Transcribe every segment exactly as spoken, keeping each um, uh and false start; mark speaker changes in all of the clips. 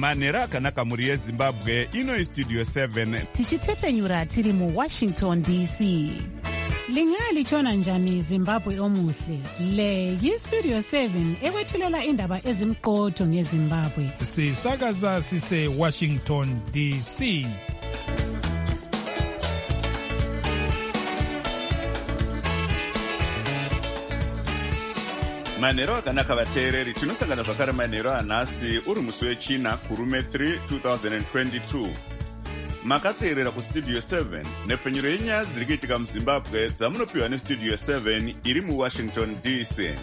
Speaker 1: manhero akanaka mhuri yezimbabwe. Ino Studio seven
Speaker 2: tichitepfenyura tiri muWashington D C. Lingalitshona njani Zimbabwe omuhle? Le yiStudio seven ekwethulela indaba ezimqotho ngeZimbabwe.
Speaker 3: Sisakaza sise Washington D C.
Speaker 1: manhero akanaka vateereri, tinosangana zvakare manhero anhasi uri musi wechina kurume three twenty twenty-two. Makateerera kuStudio seven nepfenyuro yenyaya dziri kuitika muZimbabwe dzamunopiwa neStudio seven iri muWashington D C.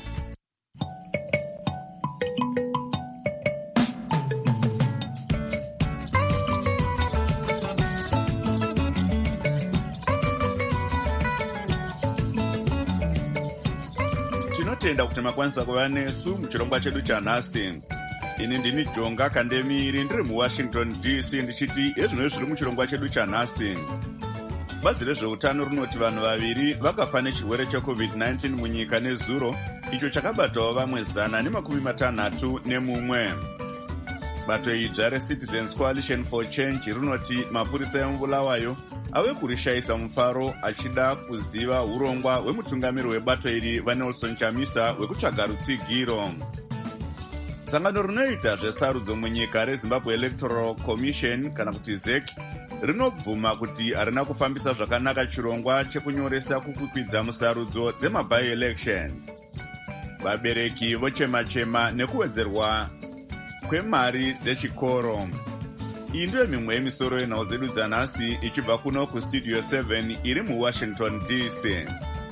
Speaker 1: Tinotenda kuti makwanisa kuva nesu muchirongwa chedu chanhasi. Ini ndini Jonga Kandemiri ndiri muWashington D C ndichiti ezvino zviri muchirongwa chedu chanhasi. Bazi rezveutano rinoti vanhu vaviri vakafa nechirwere checovid nineteen munyika nezuro, icho chakabatawo vamwe zana nemakumi matanhatu nemumwe. Bato idzva reCitizens Coalition for Change rinoti mapurisa emubulawayo ave kurishayisa mufaro achida kuziva urongwa hwemutungamiri webato iri vaNelson Chamisa hwekutsvaga rutsigiro. Sangano rinoita zvesarudzo munyika reZimbabwe Electoral Commission kana kuti Z E C rinobvuma kuti harina kufambisa zvakanaka chirongwa chekunyoresa kukwikwidza musarudzo dzema-by-elections. Vabereki vochema-chema nekuwedzerwa kwemari dzechikoro. Iyi ndiyo mimwe yemisoro yenhau dzedu dzanhasi ichibva kuno kuStudio seven iri muWashington D C.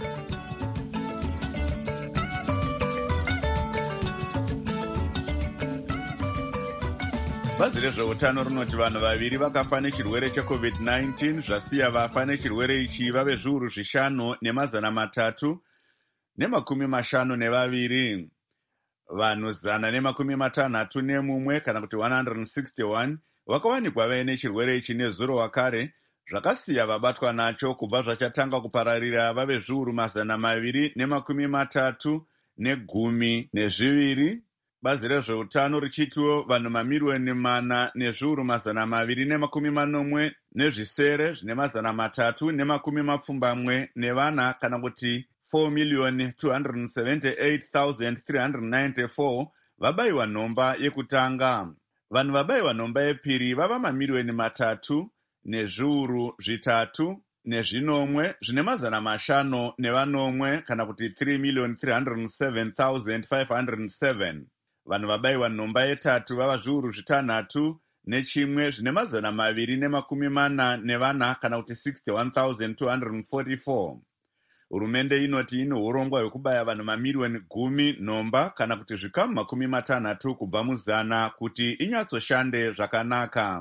Speaker 1: Bazi rezveutano rinoti vanhu vaviri vakafa nechirwere checovid nineteen zvasiya vafa nechirwere ichi vave zviuru zvishanu nemazana matatu nemakumi mashanu nevaviri. Vanhu zana nemakumi matanhatu nemumwe kana kuti one hundred sixty-one vakawanikwa vaine chirwere ichi nezuro wakare, zvakasiya vabatwa nacho kubva zvachatanga kupararira vave zviuru mazana maviri nemakumi matatu negumi nezviviri. Bazi rezveutano richitiwo vanhu mamirioni mana nezviuru mazana maviri nemakumi manomwe nezvisere zvine mazana matatu nemakumi mapfumbamwe nevana kana kuti four million two hundred seventy-eight thousand three hundred ninety-four vabayiwa nhomba yekutanga. Vanhu vabayiwa nhomba yepiri vava mamirioni matatu nezviuru zvitatu nezvinomwe zvine mazana mashanu nevanomwe kana kuti three million three hundred seven thousand five hundred seven. Vanhu vabayiwa nhomba yetatu vava zviuru zvitanhatu nechimwe zvine mazana maviri nemakumi mana nevana kana kuti sixty-one thousand two hundred forty-four. Hurumende inoti ine urongwa hwekubaya vanhu mamirioni gumi nhomba kana kuti zvikamu makumi matanhatu kubva muzana kuti inyatsoshande zvakanaka.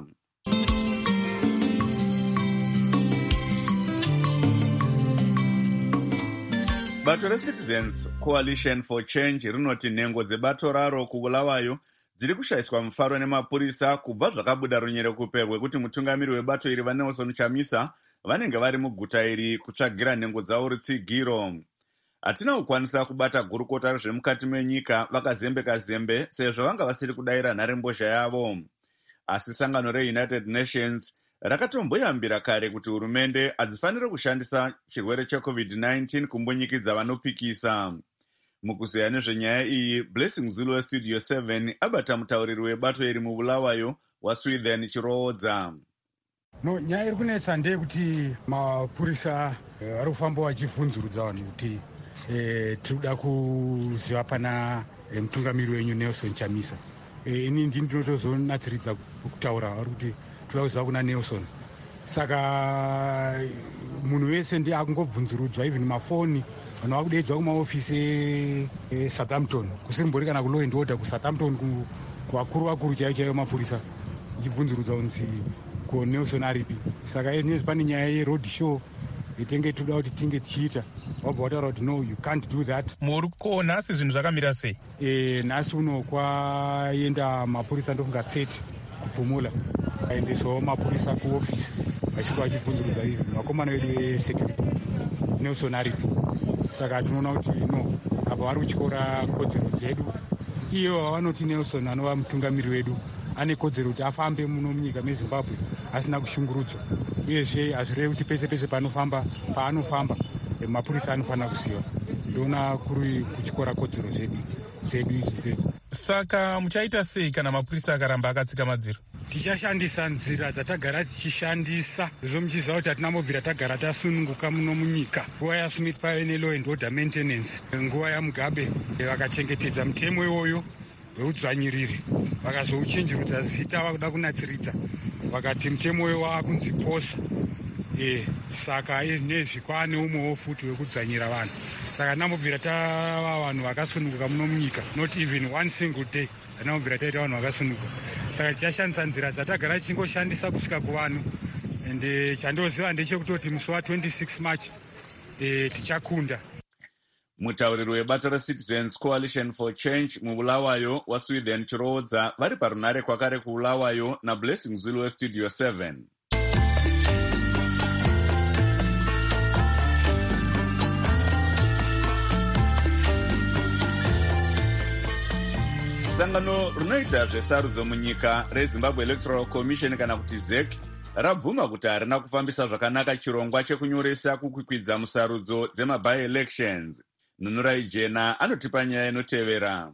Speaker 1: Bato reCitizens Coalition for Change rinoti nhengo dzebato raro kubulawayo dziri kushayiswa mufaro nemapurisa kubva zvakabuda runyerekupe rwekuti mutungamiri webato iri vaNelson Chamisa vanenge vari muguta iri kutsvagira nhengo dzavo rutsigiro. Hatina kukwanisa kubata gurukota rezvemukati menyika vakazembeka zembe sezvo vanga vasiri kudayira nharembozha yavo. Asi sangano reUnited Nations rakatomboyambira kare kuti hurumende hadzifaniri kushandisa chirwere checovid nineteen kumbunyikidza vanopikisa. Mukuzeya nezvenyaya iyi, Blessing Zulu weStudio seven abata mutauriri webato iri mubulawayo waSweden Chiroodza.
Speaker 4: No, nyaya iri kunetsa ndeyekuti mapurisa ari uh, kufamba vachivhunzurudza vanhu kuti eh, tirikuda kuziva pana eh, mutungamiri wenyu Nelson Chamisa. Eh, ini ndini ndinotozonatsiridza kutaura vari kuti tinoda kuziva kuna Nelson. Saka munhu wese ndiye akungobvunzurudzwa, even mafoni vanhu vakudaidzwa kumaofisi eSouthampton, kusimbori kana kulaw and order kuSouthampton, kuvakuru vakuru chaivo chaivo mapurisa ichibvunzurudzwa kunzi ko Nelson aripi. Saka nezvi pane nyaya yeroad show itenge toda kuti tinge tichiita, wabva wataura kuti no, you can't do that.
Speaker 3: Muri ko nhasi zvinhu zvakamira sei?
Speaker 4: Eh, nhasi uno kwaenda mapurisa ndokunga thirty kupumula, aendesawo mapurisa kuofisi vachiko vachibvunzurudza izvi vakomana vedu vesecurity Nelson aripi. Saka tinoona kuti no, apa vari kutyora kodzero dzedu. Iyo vanoti Nelson anova mutungamiri wedu ane kodzero kuti afambe muno munyika mezimbabwe asina kushungurudzwa, uyezve hazvirevi kuti pese pese panofamba paanofamba mapurisa anofanira kuziva. Ndoona kuri kuchikora kodzero zvedu dzedu idzi.
Speaker 3: Saka muchaita sei kana mapurisa akaramba akatsika madziro?
Speaker 4: Tichashandisa nzira dzatagara tichishandisa, izvo muchiziva kuti hatina mobvira tagara tasununguka muno munyika. Nguva yaSmith paive nelaw and order maintenance, nguva yaMugabe vakachengetedza mutemo iwoyo weudzvanyiriri, vakazouchenjerudza zita vakuda kunatsiridza, vakati mutemo uyo waakunzi posa. E, saka nezvi kwaane umwewo futi wekudzvanyira vanhu. Saka tinambobvira tava vanhu vakasununguka muno munyika, not even one single day tinambobvira taita vanhu vakasununguka. Saka tichashandisa nzira dzatagara tichingoshandisa kusvika kuvanhu, ende chandoziva ndechekutoti musi wa26 March e, tichakunda.
Speaker 1: Mutauriri webato reCitizens Coalition for Change mubulawayo waSweden Chiroodza vari parunare kwakare kuBulawayo naBlessing Zulu weStudio seven. Sangano runoita zvesarudzo munyika reZimbabwe Electoral Commission kana kuti Z E C rabvuma kuti harina kufambisa zvakanaka chirongwa chekunyoresa kukwikwidza musarudzo dzemaby-elections. Nunurai Jena anotipa nyaya inotevera.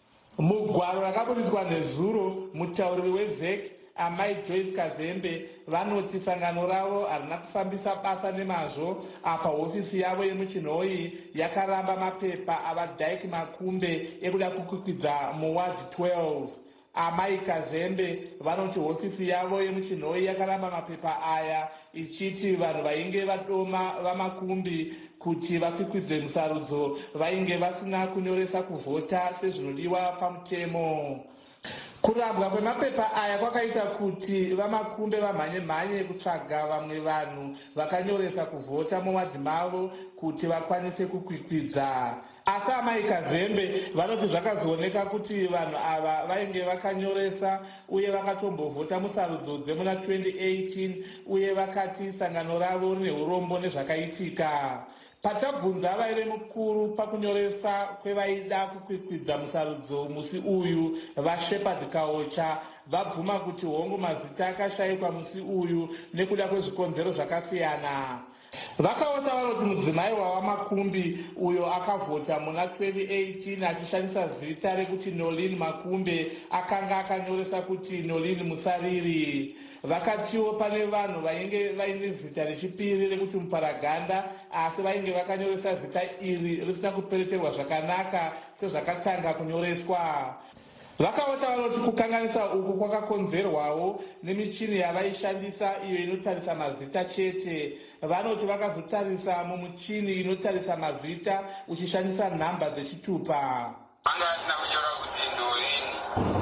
Speaker 5: Mugwaro rakaburiswa nezuro, mutauriri weZ E C Amai Joyce Kazembe vanoti sangano ravo harina kufambisa basa nemazvo apa hofisi yavo yemuchinhoi yakaramba mapepa avaDyke Makumbe ekuda kukwikwidza muward twelve. Amai Kazembe vanoti hofisi yavo yemuchinhoi yakaramba mapepa aya ichiti vanhu vainge vadoma vamakumbi kuti vakwikwidze musarudzo vainge vasina kunyoresa kuvhota sezvinodiwa pamutemo. Kurambwa kwemapepa aya kwakaita kuti vamakumbe vamhanye mhanye kutsvaga vamwe vanhu vakanyoresa kuvhota muwadhi mavo kuti vakwanise kukwikwidza. Asi Amai Kazembe vanoti zvakazooneka kuti vanhu ava vainge vakanyoresa uye vakatombovhota musarudzo dzemuna twenty eighteen uye vakati sangano ravo rine urombo nezvakaitika. Patabvunza vaive mukuru pakunyoresa kwevaida kukwikwidza musarudzo musi uyu vaShepard Kaocha vabvuma kuti hongu mazita akashayikwa musi uyu nekuda kwezvikonzero zvakasiyana. Vakaota vanoti mudzimai wawamakumbi uyo akavhota muna twenty eighteen achishandisa zita rekuti Nolin Makumbe akanga akanyoresa kuti Nolin Musariri. Vakatiwo pane vanhu vainge vaine zita rechipiri rekuti Muparaganda asi vainge vakanyoresa zita iri risina kupereterwa zvakanaka sezvakatanga kunyoreswa. Vakaota vanoti kukanganisa uku kwakakonzerwawo nemichini yavaishandisa iyo inotarisa mazita chete. Vanoti vakazotarisa mumuchini inotarisa mazita uchishandisa nhamba dzechitupa.
Speaker 6: Vanga vasina kunyora kuti Nolin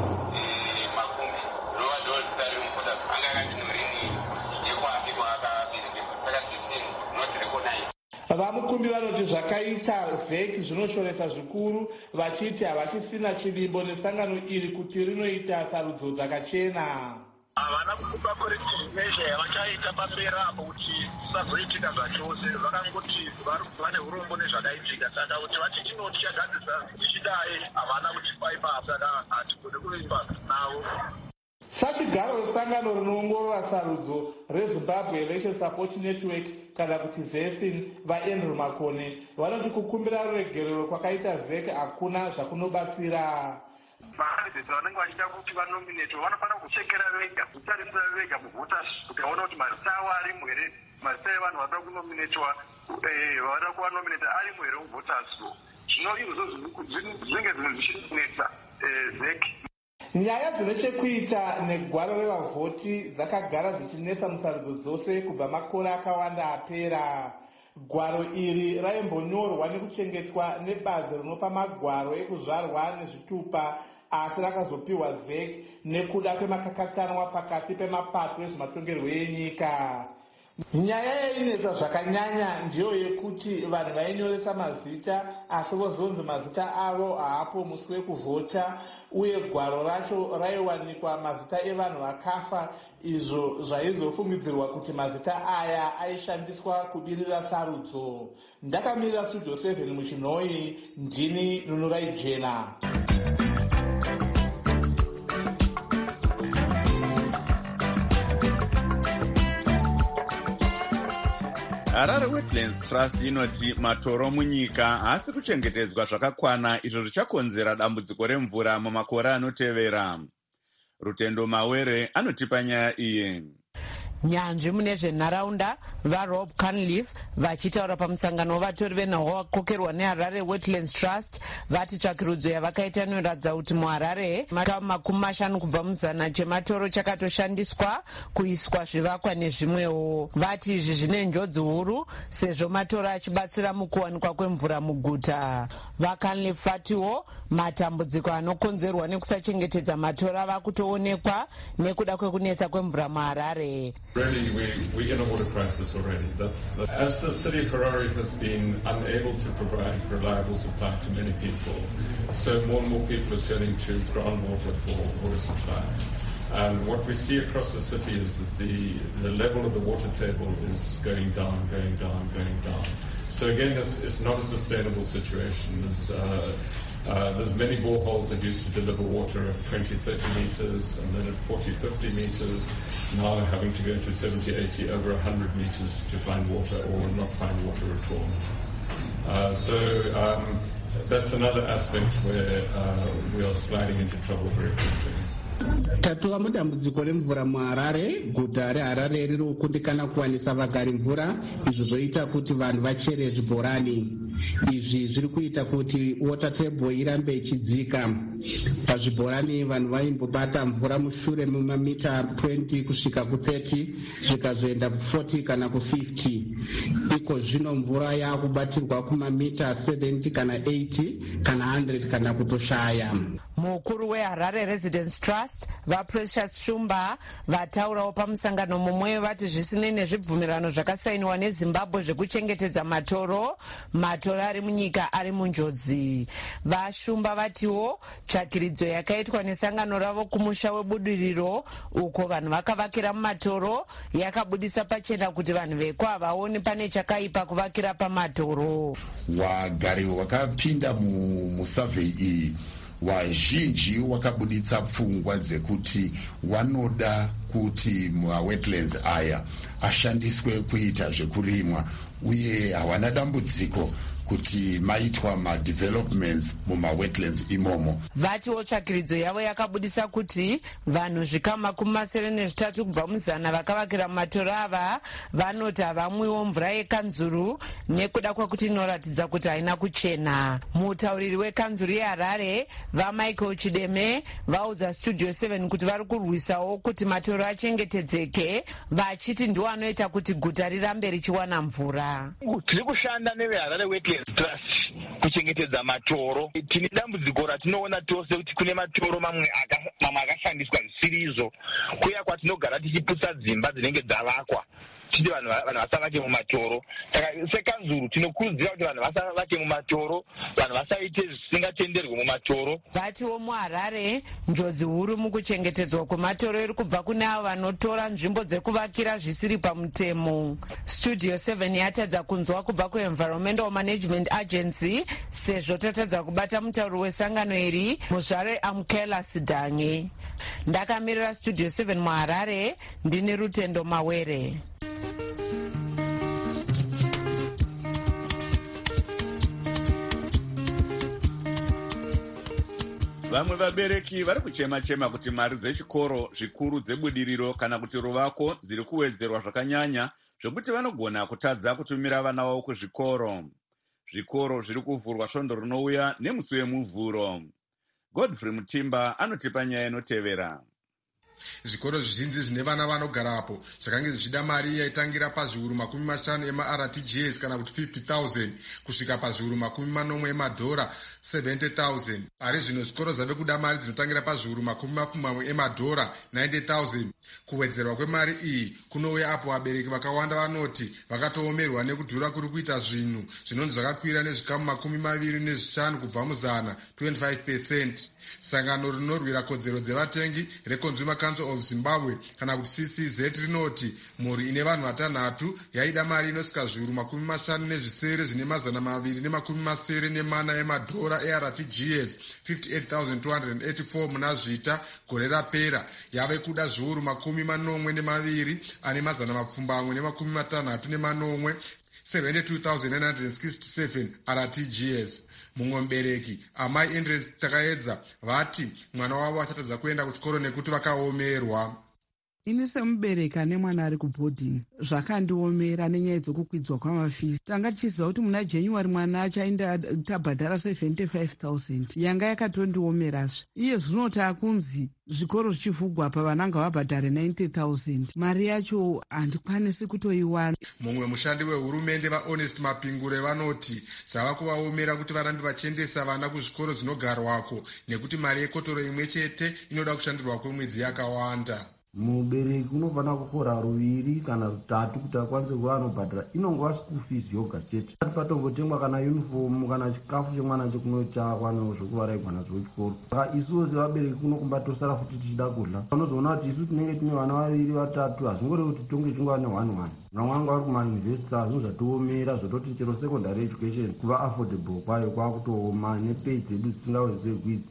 Speaker 6: Makumbi rova ndo zita remufota anga akati Nolin yekwapikwa akabereka saka system not recognize.
Speaker 5: Vamukumbi vanoti zvakaita Z E C zvinoshoresa zvikuru vachiti havachisina chivimbo nesangano iri kuti rinoita sarudzo dzakachena.
Speaker 7: Havana kupa corrective measure yavachaita papera apo kuti zvisazoitika zvachose. Vakangoti vane urombo nezvakaitika, saka kuti vati tinotichagadzisa tichidai havana kutipa ipapo, saka hatigone kuimba navo.
Speaker 5: Sachigaro resangano rinoongorora sarudzo reZimbabwe Election Support Network kana kuti ZESIN vaAndrew Makone vanoti kukumbira ruregerero kwakaita Z E C hakuna zvakunobatsira.
Speaker 7: Makandidates vanenge vachida kuti vanominate vanofanira kuchekera vega, kutarisa vega muvhoters kuti vaone kuti mazita avo arimo here, mazita evanhu vanoda kunominatwa vanoda kuvanominata arimo here muvhoters. Zvino izvo zvinenge zvinhu zvichinetsa Z E C.
Speaker 5: Nyaya dzine chekuita negwaro revavhoti dzakagara dzichinesa musarudzo dzose kubva makore akawanda apera. Gwaro iri raimbonyorwa nekuchengetwa nebazi rinopa magwaro ekuzvarwa nezvitupa asi rakazopiwa Z E C nekuda kwemakakatanwa pakati pemapato ezvematongerwo enyika. Nyaya yainetsa zvakanyanya ndiyo yekuti vanhu vainyoresa mazita asi vozonzi mazita avo haapo musi wekuvhota uye gwaro racho raiwanikwa mazita evanhu vakafa, izvo zvaizofungidzirwa kuti mazita aya aishandiswa kubirira sarudzo. Ndakamirira Studio seven muchinhoi, ndini Nunurai Jena.
Speaker 1: Harare Wetlands Trust inoti matoro munyika haasi kuchengetedzwa zvakakwana, izvo zvichakonzera dambudziko remvura mumakore anotevera. Rutendo Mawere anotipa nyaya iyi.
Speaker 8: Nyanzvi mune zvenharaunda vaRob Cunliffe vachitaura pamusangano wavatori venhau wakokerwa neHarare Wetlands Trust vati tsvakirudzo yavakaita inoratidza kuti muHarare makamu makumi mashanu kubva muzana chematoro chakatoshandiswa kuiswa zvivakwa nezvimwewo. Vati izvi zvine njodzi huru sezvo matoro achibatsira mukuwanikwa kwemvura muguta. VaCunliffe vatiwo matambudziko anokonzerwa nekusachengetedza matoro ava kutoonekwa nekuda kwekunetsa kwemvura muHarare.
Speaker 9: Really, we, we're in a water crisis already. That's, that, as the city of Harare has been unable to provide reliable supply to many people, so more and more people are turning to groundwater for water supply. And what we see across the city is that the, the level of the water table is going down, going down, going down. So again, it's, it's not a sustainable situation. There's, uh, Uh, there's many boreholes that used to deliver water at twenty, thirty meters and then at forty, fifty meters, now having to go to seventy, eighty, over one hundred meters to find water or not find water at all. Uh, so um, that's another aspect where uh, we are sliding into trouble very quickly.
Speaker 10: Tatuwa mudambudziko remvura muHarare, guta reHarare riri kukundikana kuwanisa vagari mvura, izvo zvoita kuti vanhu vachere zvibhorani. Izvi zviri kuita kuti water table irambe ichidzika. Pazvibhorani vanhu vaimbobata mvura mushure mumamita twenty kusvika ku thirty, zvikazoenda ku forty kana ku fifty. Iko zvino mvura yakubatirwa kumamita seventy kana eighty kana one hundred kana kutoshaya.
Speaker 8: Mukuru weHarare Residence Trust vaPrecious Shumba vataurawo pamusangano mumwe vati zvisinei nezvibvumirano zvakasainiwa neZimbabwe zvekuchengetedza matoro, matoro ari munyika ari munjodzi. VaShumba vatiwo tsvakiridzo yakaitwa nesangano ravo kumusha webudiriro uko vanhu vakavakira mumatoro yakabudisa pachena kuti vanhu veko havaoni pane chakaipa kuvakira pamatoro.
Speaker 11: Wagari wakapinda musurvey iyi wazhinji wakabuditsa pfungwa dzekuti wanoda kuti mawetlands aya ashandiswe kuita zvekurimwa uye hawana dambudziko kuti maitwa madevelopments mumawetlands imomo.
Speaker 8: Vatiwo tsvakiridzo yavo yakabudisa kuti vanhu zvikamu makumi masere nezvitatu kubva muzana vakavakira mumatoro ava vanoti havamwiwo mvura yekanzuru nekuda kwekuti inoratidza kuti haina kuchena. Mutauriri wekanzuru yeHarare vaMichael Chideme vaudza Studio seven kuti vari kurwisawo kuti matoro achengetedzeke, vachiti ndiwo anoita kuti guta rirambe richiwana mvura.
Speaker 12: Tiri kushanda neveHarare Wetlands Trust kuchengetedza matoro. Tine dambudziko ratinoona tose kuti kune matoro mamwe akashandiswa zvisirizo, kuya kwatinogara tichiputsa dzimba dzinenge dzavakwa titi vanhu vasavake mumatoro. Saka sekanzuru tinokurudzira kuti vanhu vasavake mumatoro, vanhu vasaite zvisingatenderwi mumatoro.
Speaker 8: Vatiwo muHarare njodzi huru mukuchengetedzwa kwematoro iri kubva kune avo vanotora nzvimbo dzekuvakira zvisiri pamutemo. Studio seven yatadza kunzwa kubva kuEnvironmental Management Agency sezvo tatadza kubata mutauri wesangano iri Muzvare Amkela Sidange. Ndakamirira Studio seven muHarare, ndini Rutendo Mawere.
Speaker 1: Vamwe vabereki vari kuchema-chema kuti mari dzechikoro zvikuru dzebudiriro kana kuti ruvako dziri kuwedzerwa zvakanyanya zvokuti vanogona kutadza kutumira vana vavo kuzvikoro. Zvikoro zviri kuvhurwa svondo rinouya nemusi wemuvhuro. Godfrey Mutimba anotipa nyaya inotevera.
Speaker 13: Zvikoro zvizhinji zvine vana vanogarapo zvakange zvichida mari yaitangira pazviuru makumi mashanu ema-R T G S kana kuti fifty thousand kusvika pazviuru makumi manomwe emadhora seventy thousand. Ari zvino zvikoro zvave kuda mari dzinotangira pazviuru makumi mapfumbamwe emadhora ninety thousand. Kuwedzerwa kwemari iyi kunouya apo vabereki vakawanda vanoti vakatoomerwa nekudhura kuri kuita zvinhu zvinonzi zvakakwira nezvikamu makumi maviri nezvishanu kubva muzana twenty-five percent. sangano rinorwira kodzero dzevatengi reconsumer council of Zimbabwe kana kuti C C Z rinoti mhuri ine vanhu vatanhatu yaida mari inosvika zviuru makumi mashanu nezvisere zvine mazana maviri nemakumi masere nemana emadhora eR T G S fifty-eight thousand two hundred eighty-four muna zvita gore rapera yave kuda zviuru makumi manomwe nemaviri ane mazana mapfumbamwe nemakumi matanhatu nemanomwe seventy-two thousand nine hundred sixty-seven R T G S. Mumwe mubereki amai Andres Takaedza vati mwana wavo achatadza kuenda kuchikoro nekuti vakaomerwa.
Speaker 14: Ini semubereki ane mwana ari kubhodhingi zvakandiomera nenyaya dzokukwidzwa kwamafisi. Tanga tichiziva kuti muna January mwana achaenda tabhadhara seventy-five thousand yanga yakatondiomerazve. Iye zvino takunzi zvikoro zvichivhugwa pa vananga vabhadhare ninety thousand. Mari yacho handikwanisi kutoiwana.
Speaker 13: Mumwe mushandi wehurumende vaHonest Mapingure vanoti zvava kuvaomera kuti varambe vachiendesa vana kuzvikoro zvinogarwako nekuti mari yekotoro imwe chete inoda kushandirwa kwemwedzi yakawanda.
Speaker 15: Mubereki unofanira kukora ruviri kana rutatu kuti akwanise kuva anobhadhara inongova school fees yoga chete. Patongotengwa kana uniform kana chikafu chemwana chekunota kwano zvokuvaraigwa nazvo chikoro. Saka isuwo sevabereki kunokumbatosara futi tichida kudla. Unozoona kuti isu tinenge tine vana vaviri vatatu hazvingori kuti tonge chingwa ne one one. Vamwe vangu vari kumayunivhesiti zvinhu zvatoomera zvototi chero secondary education kuva affordable kwayo kwakutooma nepei dzedu dzisingawedzegwidzi.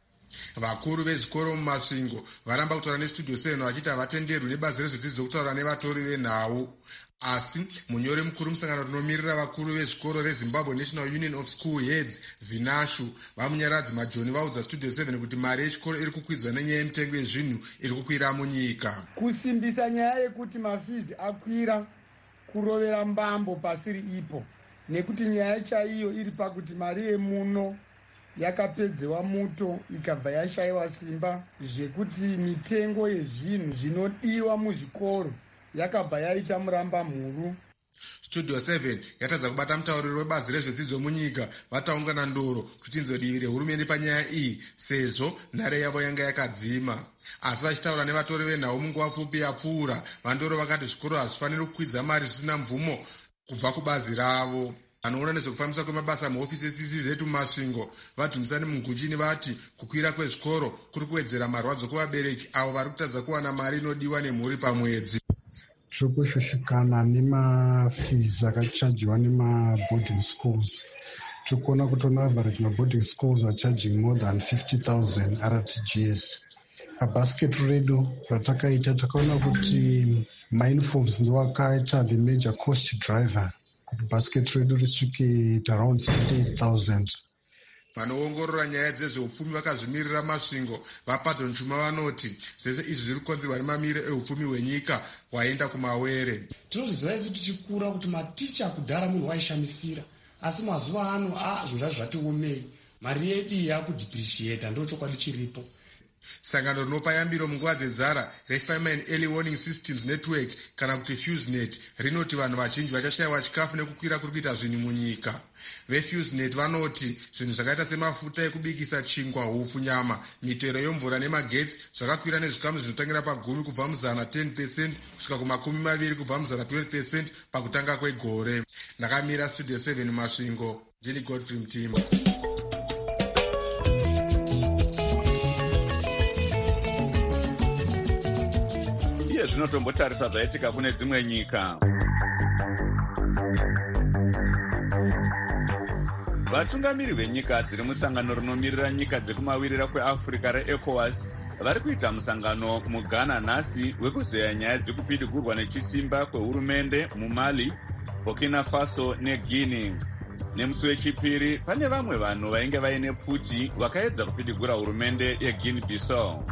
Speaker 13: Vakuru vezvikoro mumasvingo varamba kutaura nestudio seven vachiti havatenderwi nebazi rezvedzidzo kutaura nevatori venhau. Asi munyori mukuru musangano rinomiririra vakuru vezvikoro reZimbabwe National Union of School Heads ZINASHU vamunyaradzi majoni vaudza studio seven kuti mari yechikoro iri kukwidzwa nenyaya yemitengo yezvinhu iri kukwira munyika.
Speaker 16: Kusimbisa nyaya yekuti mafizi akwira kurovera mbambo pasiri ipo nekuti nyaya chaiyo iri pakuti mari yemuno yakapedzewa muto ikabva yashayiwa simba zvekuti mitengo yezvinhu zvinodiwa muzvikoro yakabva yaita muramba mhuru.
Speaker 13: Studio seven yatadza kubata mutauriri webazi rezvedzidzo munyika vataungana ndoro kuti inzwe divi rehurumende panyaya iyi sezvo nhare yavo yanga yakadzima. Asi vachitaura nevatori venhau munguva pfupi yapfuura vandoro vakati zvikoro hazvifaniri kukwidza mari zvisina mvumo kubva kubazi ravo. Vanoona nezvekufambisa kwemabasa muhofisi yeC C Z mumasvingo vadhumisani munguchini vati kukwira kwezvikoro kuri kuwedzera marwadzo kuvabereki avo vari kutadza kuwana mari inodiwa nemhuri pamwedzi.
Speaker 17: Tiri kushushikana nemafizi akachajiwa nemaboarding schools. Tiri kuona kuti on average maboarding schools are charging more than fifty thousand R T G S. Pabasket redu ratakaita takaona kuti mauniforms ndo akaita the major cost driver. Basket redu risvike around seventy-eight thousand.
Speaker 13: Vanoongorora nyaya dzezveupfumi vakazvimirira masvingo vapato nchuma vanoti zvese izvi zviri kukonzerwa nemamiriro eupfumi hwenyika hwaenda kumawere.
Speaker 18: Tinozviziva isu tichikura kuti maticha kudhara munhu waishamisira asi mazuva ano a zvinhu zvatiomei mari yedu yakudhipriciata ndo chokwadi chiripo.
Speaker 13: Sangano rinopa yambiro munguva dzenzara reFarmer and Early Warning Systems Network kana kuti FuseNet rinoti vanhu vazhinji vachashayiwa chikafu nekukwira kuri kuita zvinhu munyika. VeFuseNet vanoti zvinhu zvakaita semafuta ekubikisa chingwa, hupfu, nyama, mitero yomvura nemagetsi zvakakwira nezvikamu zvinotangira pagumi kubva muzana ten percent kusvika kumakumi maviri kubva muzana twenty percent pakutanga kwegore. Ndakamira Studio seven Masvingo, ndini Godfrey Mtimba.
Speaker 1: Zvinotombotarisa zvaitika kune dzimwe nyika. Vatungamiri venyika dziri musangano rinomirira nyika dzekumawirira kweAfrica reECOWAS vari kuita musangano muGhana nhasi wekuzeya nyaya dzekupidigurwa nechisimba kwehurumende muMali, Burkina Faso neGuinea. Nemusi wechipiri pane vamwe vanhu vainge vaine pfuti vakaedza kupidigura hurumende yeGuinea Bissau.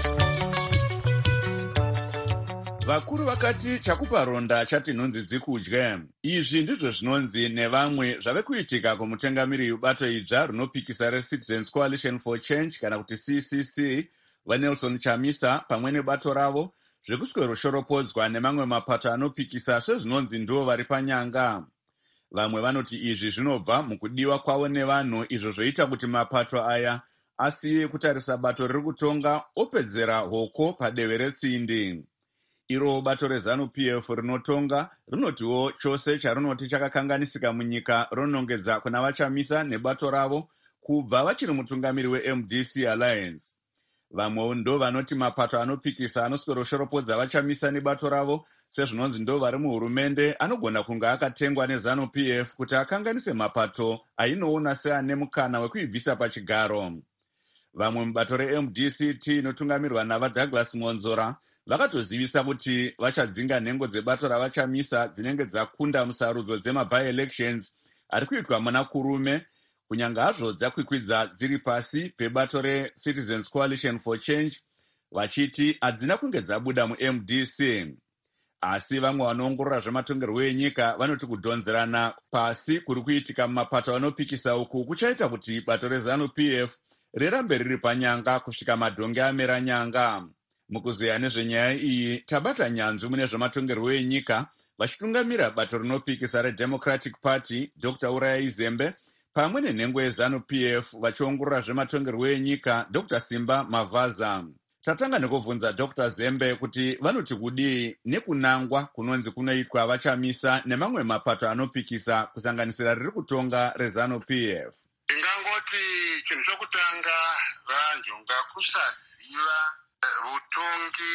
Speaker 1: Vakuru vakati chakupa ronda chati nhunzi dzikudye. Izvi ndizvo zvinonzi nevamwe zvave kuitika kumutengamiri bato idzva rinopikisa reCitizens Coalition for Change kana kuti C C C vaNelson Chamisa pamwe nebato ravo zvekuswero shoropodzwa nemamwe mapato anopikisa sezvinonzi ndivo vari panyanga. Vamwe vanoti izvi zvinobva mukudiwa kwavo nevanhu izvo zvoita kuti mapato aya asiye kutarisa bato riri kutonga opedzera hoko padehwe retsindi. Iro bato reZANU-P F rinotonga rinotiwo chose charinoti chakakanganisika munyika ronongedza kuna vaChamisa nebato ravo kubva vachiri mutungamiri weM D C Alliance. Vamwewo ndo vanoti mapato anopikisa anoswero-shoropodza vachamisa nebato ravo, sezvinonzi ndo vari muhurumende, anogona kunge akatengwa neZANU-P F kuti akanganise mapato ainoona seane mukana wekuibvisa pachigaro. Vamwe mubato reM D C T inotungamirwa navaDouglas Monzora vakatozivisa kuti vachadzinga nhengo dzebato ravachamisa dzinenge dzakunda musarudzo dzema-by-elections ari kuitwa muna kurume, kunyanga hazvo dzakwikwidza dziri pasi pebato reCitizens Coalition for Change, vachiti hadzina kunge dzabuda muM D C. Asi vamwe vanoongorora zvematongerwo enyika vanoti kudhonzerana pasi kuri kuitika mumapato anopikisa uku kuchaita kuti bato reZANU-P F rirambe riri panyanga kusvika madhonge amera nyanga. Mukuzeya nezvenyaya iyi tabata nyanzvi mune zvematongerwo enyika vachitungamira bato rinopikisa reDemocratic Party Doctor Uraya Izembe pamwe nenhengo yeZANU-P F vachiongorora zvematongerwo enyika Doctor Simba Mavaza. Tatanga nekubvunza Doctor Zembe kuti vanoti kudii nekunangwa kunonzi kunoitwa vachamisa nemamwe mapato anopikisa kusanganisira riri kutonga reZANU-P F.
Speaker 6: Ndingangoti chinhu chokutanga vanhu ngakusaziva utongi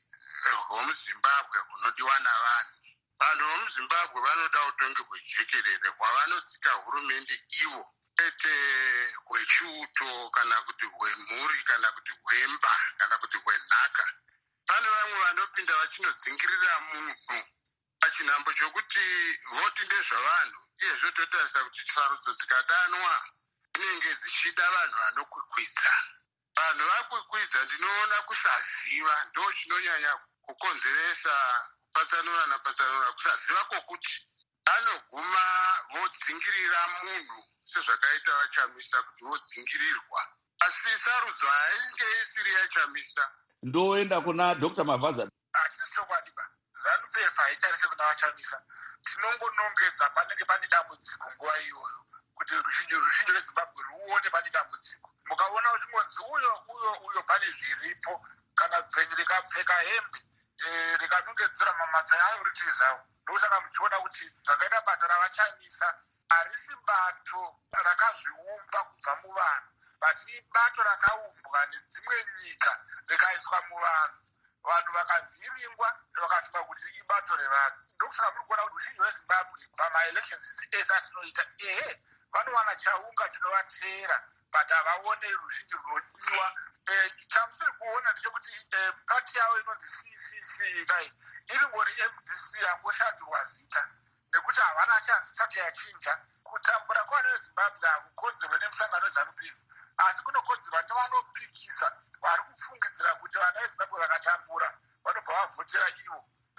Speaker 6: hwemuZimbabwe hunodiwa navanhu. Vanhu vemuZimbabwe vanoda utongi hwejekerere hwavanotsika hurumende ivo, kwete hwechiuto kana kuti hwemhuri kana kuti hwemba kana kuti hwenhaka. Pane vamwe vanopinda vachinodzingirira munhu pachinhambo chokuti voti ndezvavanhu, iye zvototarisa kuti sarudzo dzikadanwa dzinenge dzichida vanhu vanokwikwidza. Vanhu vakwikwidza ndinoona kusaziva ndo chinonyanya kukonzeresa kupatsanura napatsanura, kusaziva kwokuti anoguma vodzingirira munhu sezvakaita vachamisa kuti vodzingirirwa, asi sarudzo hainge isiri yachamisa.
Speaker 1: Ndoenda kuna Doctor Mavaza.
Speaker 19: Hatisi chokwadiba, ZANU-P F haitarise kuna vachamisa. Tinongonongedza panenge pane dambudziko nguva iyoyo kuti rushinji rushinji rweZimbabwe ruone pane dambudziko. Mukaona kuti munzi uyo uyo uyo pane zviripo, kana bvenyi rikapfeka hembe e, rikanongedzera mamasai ayo ritizawo, ndosaka muchiona kuti zvakaita bato ravachamisa harisi bato rakazviumba kubva muvanhu, bati bato rakaumbwa nedzimwe nyika rikaiswa muvanhu, vanhu vakavhiringwa vakafunga kuti ibato revanhu. Ndokusaka muri kuona kuti rushinji rweZimbabwe pamaelections ese atinoita, ehe vanowana chaunga chinovateera but havaone rushinji runodiwa. Chamusiri kuona ndechekuti pati yavo inonzi C C C dai iri ngori M D C yangoshandurwa zita, nekuti havana chansi chati yachinja. Kutambura kwavana veZimbabwe hakukonzerwe nemusangano weZANU-P F, asi kunokonzerwa nevanopikisa vari kufungidzira kuti vana veZimbabwe vakatambura vanobva vavhotera ivo.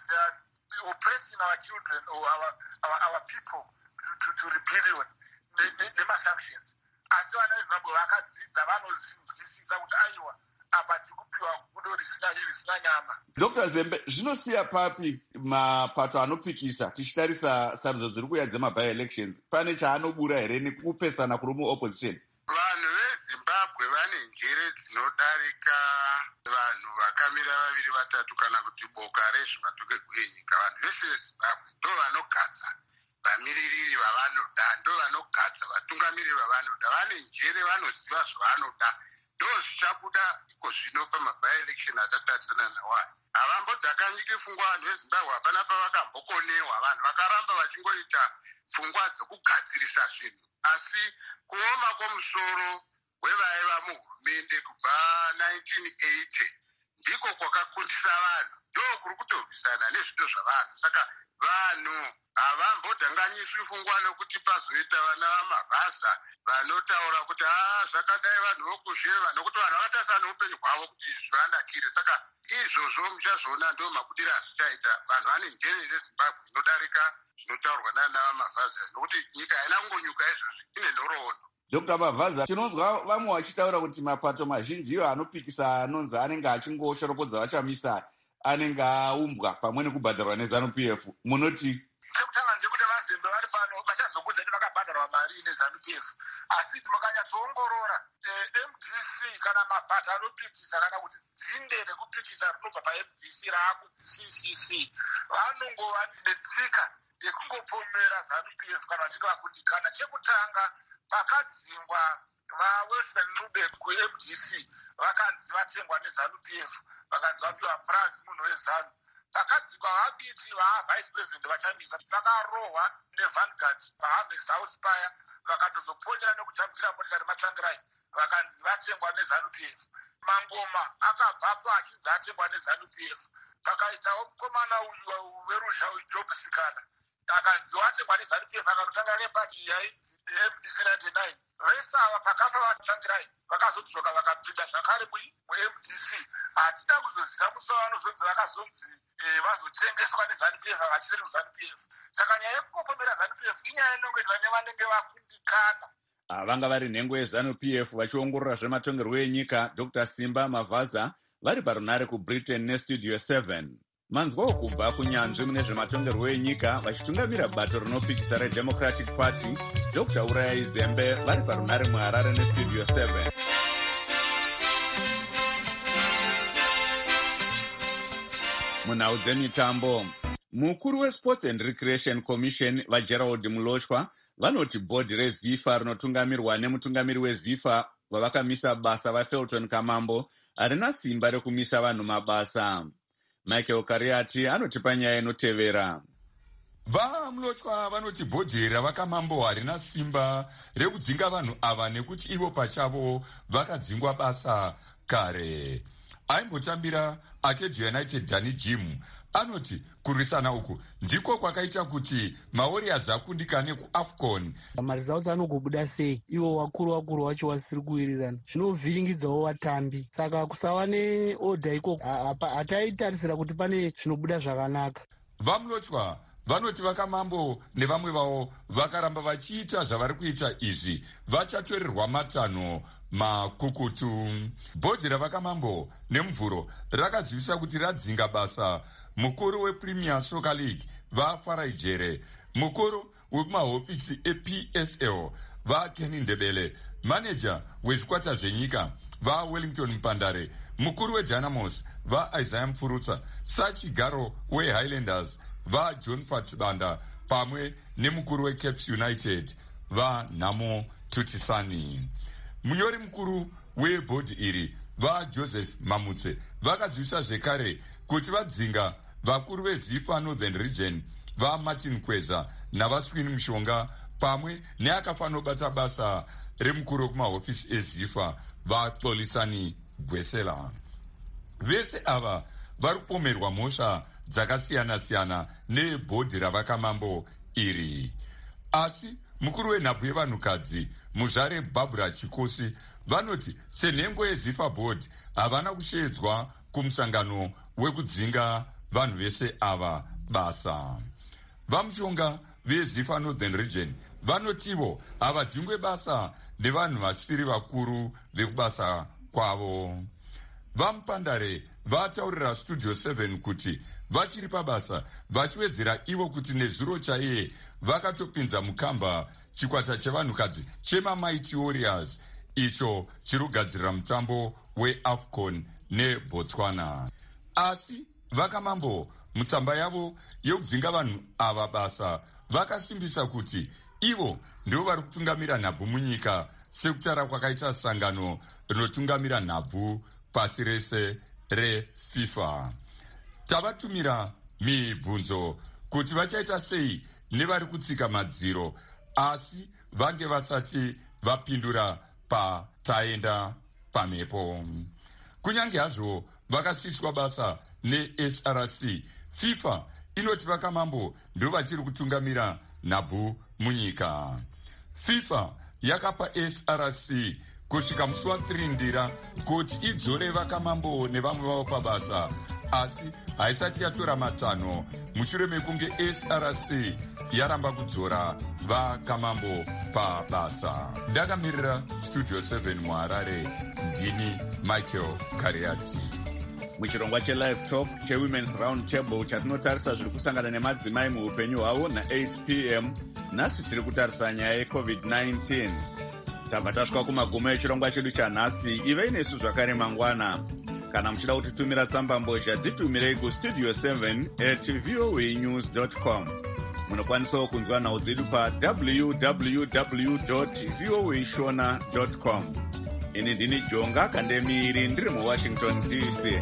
Speaker 19: Oppressing our children or our, our, our people to, to, to rebellion nemasanctions. Asi vana veZimbabwe vakadzidza vanozvinzwisisa kuti aiwa apa tikupiwa gudo risina nyama.
Speaker 1: Doctor Zembe, zvinosiya papi mapato anopikisa tichitarisa sarudzo dziri kuuya dzema-by-elections? Pane chaanobura here nekupesana kuri muopposition?
Speaker 6: Vanhu veZimbabwe vane njere dzinodarika vanhu vakamira vaviri vatatu kana kuti boka rezvematongerwo enyika. Vanhu vese veZimbabwe ndo vanogadza vamiririri vavanoda, ndo vanogadza vatungamiriri vavanoda. Vane njere, vanoziva zvavanoda. Ndo zvichabuda iko zvino pama-by-election atatarisana nawo. Havambodhakanyike pfungwa vanhu veZimbabwe, hapana pavakambokonewa. Vanhu vakaramba vachingoita pfungwa dzokugadzirisa zvinhu, asi kuoma kwomusoro wevaiva muhurumende kubva nineteen eighty ndiko kwakakundisa vanhu, ndo kuri kutorwisana nezviito zvavanhu. Saka vanhu havambodhanganyiswi pfungwa nokuti pazoita vana vamabhaza vanotaura kuti haa zvakadai vanhu vokuzheva, nokuti vanhu vakatarisa neupenyu hwavo kuti zvivanakire. Saka izvozvo muchazviona ndo mabudiro azvichaita. Vanhu vane njere yeZimbabwe inodarika zvinotaurwa nana vamabhaza, nokuti nyika haina kungonyuka izvozvi, ine nhoroondo.
Speaker 1: Doctor Mavaza, tinonzwa vamwe vachitaura kuti mapato mazhinji iwo anopikisa anonzi anenge achingoshoropodza vachamisa anenge aumbwa pamwe nekubhadharwa neZANU-P F. Munoti?
Speaker 19: Chekutanga ndekuti vaZembe vari pano vachazokudza kuti vakabhadharwa mari neZANU-P F, asi makanyatsoongorora M D C kana mapato anopikisa kana kuti dzinde rekupikisa rinobva paM D C raakunzi C C C vanongova netsika yekungopomera ZANU-P F kana vachinge vakundikana. Chekutanga pakadzingwa vaWilson Nube kuM D C vakanzi vatengwa neZANU-P F vakanzi vapiwa purazi munhu weZANU. Vakadzikwa vabiti vavice president vachamisa vakarohwa neVanguard paHarvest House Spire vakatozoponyera nekutambukira motikari Matlangirai vakanzi vatengwa neZANU-P F. Mangoma akabvapo achinzi atengwa neZANU-P F. Pakaitawo mukomana uyu weruzha Job Sikana akanzi watengwa neZANU-P F akatotanga nepati yainzi M D C ninety-nine. Vese ava pakafa Matlangirai vakazodzoka vakapinda zvakare muM D C. Hatina kuzoziva musi vanozonzi vakazonzi vazotengeswa neZANU-P F vachisiri kuZANU-P F. Saka nyaya yekupopomera ZANU-P F inyaya inongoitwa nevanenge vakundikana.
Speaker 1: Vanga vari nhengo yeZANU-P F vachiongorora zvematongerwo enyika Doctor Simba Mavaza vari parunare kuBritain neStudio seven. Manzwawo kubva kunyanzvi mune zvematongerwo enyika vachitungamira bato rinopikisa reDemocratic Party Doctor Urayai Zembe vari parunare muHarare neStudio seven. Munhau dzemitambo, mukuru weSports and Recreation Commission vaGerald Muloshwa vanoti bhodhi reZIFA rinotungamirwa nemutungamiri weZIFA wavakamisa basa vaFelton Kamambo harina simba rekumisa vanhu mabasa. Michael Kariati anotipa nyaya inotevera.
Speaker 20: VaMuloshwa vanoti bhodhi ravakamambo harina simba rekudzinga vanhu ava nekuti ivo pachavo vakadzingwa basa kare. Aimbotambira Akejo United Dani Jim anoti kurwisana uku ndiko kwakaita kuti maWarriors akundikane kuAFCON.
Speaker 21: Maresults anogobuda sei ivo wakuru wakuru wacho wasiri kuwirirana zvinovhiringidzawo vatambi, saka kusava neodha iko hataitarisira kuti pane zvinobuda zvakanaka.
Speaker 20: VaMuloshwa vanoti vakamambo nevamwe vavo vakaramba vachiita zvavari kuita izvi vachatorerwa matanho makukutu. Bhodhi ravakamambo nemuvhuro rakazivisa kuti radzinga basa mukuru wePremier Soccer League vaFarai Jere, mukuru wekumahofisi eP S L vaKenny Ndebele, maneja wezvikwata zvenyika vaWellington Mpandare, mukuru weDynamos vaIsaiah Mfurutsa, sachigaro weHighlanders vaJohn Fatsibanda pamwe nemukuru weCaps United vaNhamo Tutisani. Munyori mukuru webhodhi iri vaJoseph Mamutse vakazivisa zvekare kuti vadzinga vakuru veZIFA Northern Region vaMartin Kweza navaSwini Mushonga pamwe neakafanobata basa remukuru wekumahofisi eZIFA vaXolisani Gwesela. Vese ava vari kupomerwa mhosva dzakasiyana-siyana nebhodhi ravakamambo iri. Asi mukuru wenhabvu yevanhukadzi muzvare Barbara Chikosi vanoti senhengo yeZIFA Board havana kushedzwa kumusangano wekudzinga vanhu vese ava basa. Vamushonga veZIFA Northern Region vanotivo havadzingwe basa nevanhu vasiri vakuru vekubasa kwavo. VaMupandare vataurira Studio seven kuti vachiri pabasa vachiwedzera ivo kuti nezuro chaiye vakatopinza mukamba chikwata chevanhukadzi chemaMighty Warriors icho chiri kugadzirira mutambo weAFCON neBotswana. Asi vakamambo mutsamba yavo yekudzinga vanhu ava basa vakasimbisa kuti ivo ndivo vari kutungamira nhabvu munyika sekutara kwakaita sangano rinotungamira nhabvu pasi rese reFIFA. Tavatumira mibvunzo kuti vachaita sei nevari kutsika madziro asi vange vasati vapindura pataenda pamhepo. Kunyange hazvo vakasiswa basa neS R C, FIFA inoti vakamambo ndo vachiri kutungamira nhabvu munyika. FIFA yakapa S R C kusvika musi wathiri ndira kuti idzore vakamambo nevamwe vavo pabasa, asi haisati yatora matanho mushure mekunge S R C yaramba kudzora vakamambo pabasa. Ndakamirira Studio seven muHarare, ndini Michael Kariati.
Speaker 1: Muchirongwa cheLive Talk cheWomen's Round Table chatinotarisa zviri kusangana nemadzimai muupenyu hwavo na-eight p m nhasi tiri kutarisa nyaya yeCovid nineteen. Tabva tasvika kumagumo echirongwa chedu chanhasi. Ivei nesu zvakare mangwana. Kana muchida kutitumira tsamba mbozha dzitumirei kustudio seven at voanews dot com. munokwanisa kunzwa nhau dzedu pa w w w dot voa shona dot com. Ini ndini Jonga Kandemiri ndiri muWashington D C.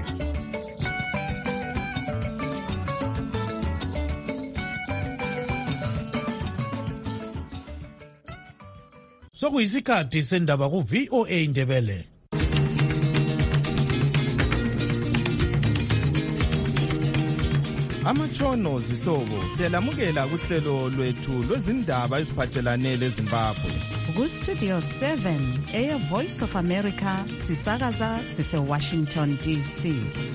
Speaker 2: Sokuyisikhathi sendaba ku V O A Ndebele.
Speaker 22: Amatshono zihlobo siyalamukela kuhlelo lwethu lwezindaba eziphathelane leZimbabwe.
Speaker 23: Ku Studio seven, Air Voice of America, sisakaza sise Washington D C.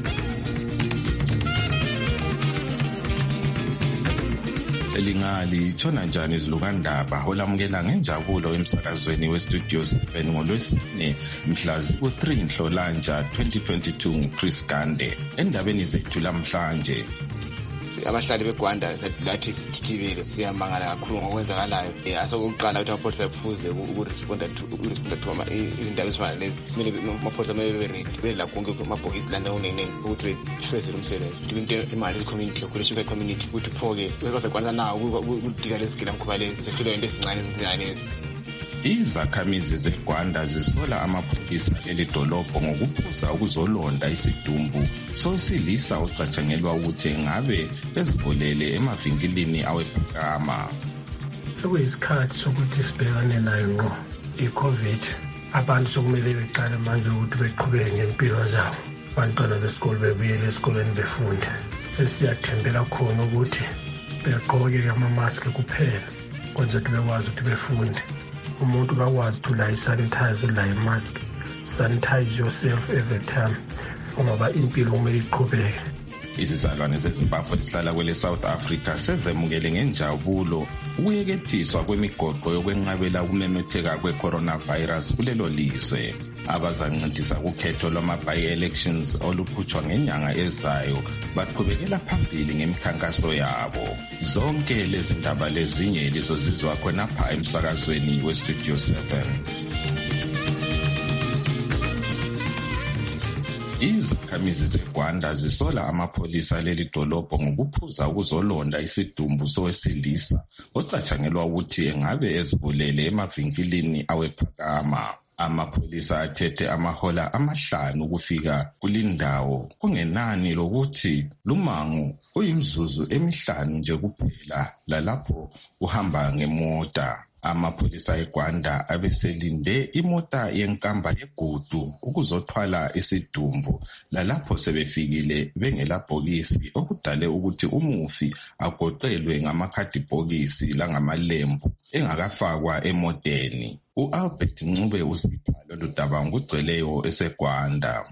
Speaker 22: Elingali tshona njani izilukandaba olamukela ngenjabulo emsakazweni weStudio seven ngolwesine mhla ku three Nhlolanja twenty twenty-two nguChris Gande. Endabeni zethu lamhlanje,
Speaker 24: abahlali beGwanda lathi sithithibele siyamangala kakhulu ngokwenzakalayo. Asokuqala ukuthi amapholisa kufuze ukuresponda ukuresponda to izindaba ezifana lezi. Kumele amapholisa mebe bela konke amabhokisi lana unene ukuthi befeze umsebenzi. Into imali community yokulishuka community ukuthi phoke bekuzakwanza nawo ukudika lesigila mkhuba lezi sefilo into ezincane ezincane.
Speaker 22: Izakhamizi zeGwanda zisola amapholisa elidolobho ngokuphuza ukuzolonda isidumbu sowesilisa ocatshangelwa ukuthi ngabe ezibolele emavinkilini awephakama.
Speaker 25: Sekuyisikhathi sokuthi sibhekane nayo ngqo i-COVID. Abantu sokumele beqale manje ukuthi beqhubeke ngempilo zabo. Abantwana besikole bebuyele esikoleni befunde. Sesiyathembela khona ukuthi begqoke ama-mask kuphela kwenze ukuthi bekwazi ukuthi befunde. Umuntu bakwazi to la sanitize la mask, sanitize yourself every time ngoba impilo kumele iqhubeke.
Speaker 22: Izizalwane zeZimbabwe zihlala kwele South Africa sezemukele ngenjabulo ukuyekethiswa kwemigoqo yokwenqabela ukumemetheka kwe-coronavirus kulelo lizwe. Abazancedisa kukhetho lwama-by-elections olukhutshwa ngenyanga ezayo baqhubekela phambili ngemikhankaso yabo. Zonke lezi ndaba lezinye lizozizwa khonapha emsakazweni weStudio seven. Izakhamizi zeGwanda zisola amapholisa leli dolobho ngokuphuza ukuzolonda isidumbu sowesilisa ocatshangelwa ukuthi engabe ezibulele emavinkilini awephakama. Amapholisa athethe amahola amahlanu ukufika kulindawo kungenani lokuthi lumango uyimzuzu emihlanu nje kuphela lalapho uhamba ngemota. Amapholisa eGwanda abeselinde imota yenkamba yegudu ukuzothwala isidumbu lalapho sebefikile bengelabhokisi okudale ukuthi umufi agoqelwe ngamakhadibhokisi langamalembu engakafakwa emoteni. U-Albert Ncube usipha lolu daba ngugcweleyo eseGwanda.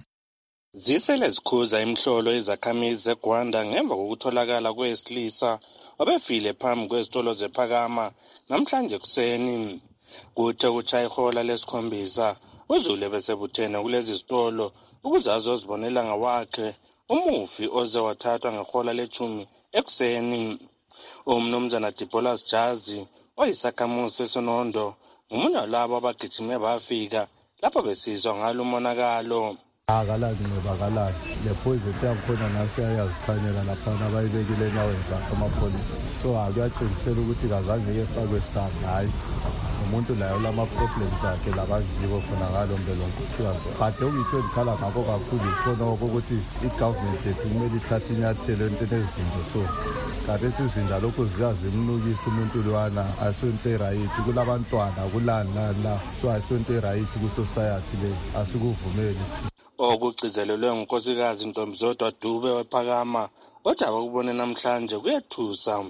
Speaker 26: Zisele zikhuza imhlolo izakhamizi zeGwanda ngemva kokutholakala kwesilisa obefile phambi kwezitolo zephakama namhlanje kuseni. Kuthe kutsha ihola lesikhombisa uZulu besebuthene kulezi zitolo ukuze azozibonela ngawakhe umufi oze wathathwa ngehola lechumi ekuseni. Umnumzana Dibolas Jazi oyisakhamuzi seSonondo umunye walabo abagijime bafika lapho besizwa ngalo umonakalo.
Speaker 27: Akalazinqebakalayo lephoyizeti yakhona nasiyayazikhanyela laphana bayibekile enyaweni zakhe amapholisa. So akuyatshengisela ukuthi kazange yefakwe sandla. Hayi, umuntu layo lama-problems akhe labaziko khona ngalo mbelo nkosikazi. Kade okuyitho endikhala ngakho kakhulu ikhona ukuthi i-government yethu kumele ithathe inyathelo entweni ezinto. So kade sizinda lokhu ziyazimnukisa umuntu lwana asonto erayithi kulabantwana kulani lani la. So asonto erayithi kusociety le asikuvumeli.
Speaker 26: Okugcizelelwe ngunkosikazi Ntombizodwa Dube wephakama kodwa bakubone namhlanje kuyethusa.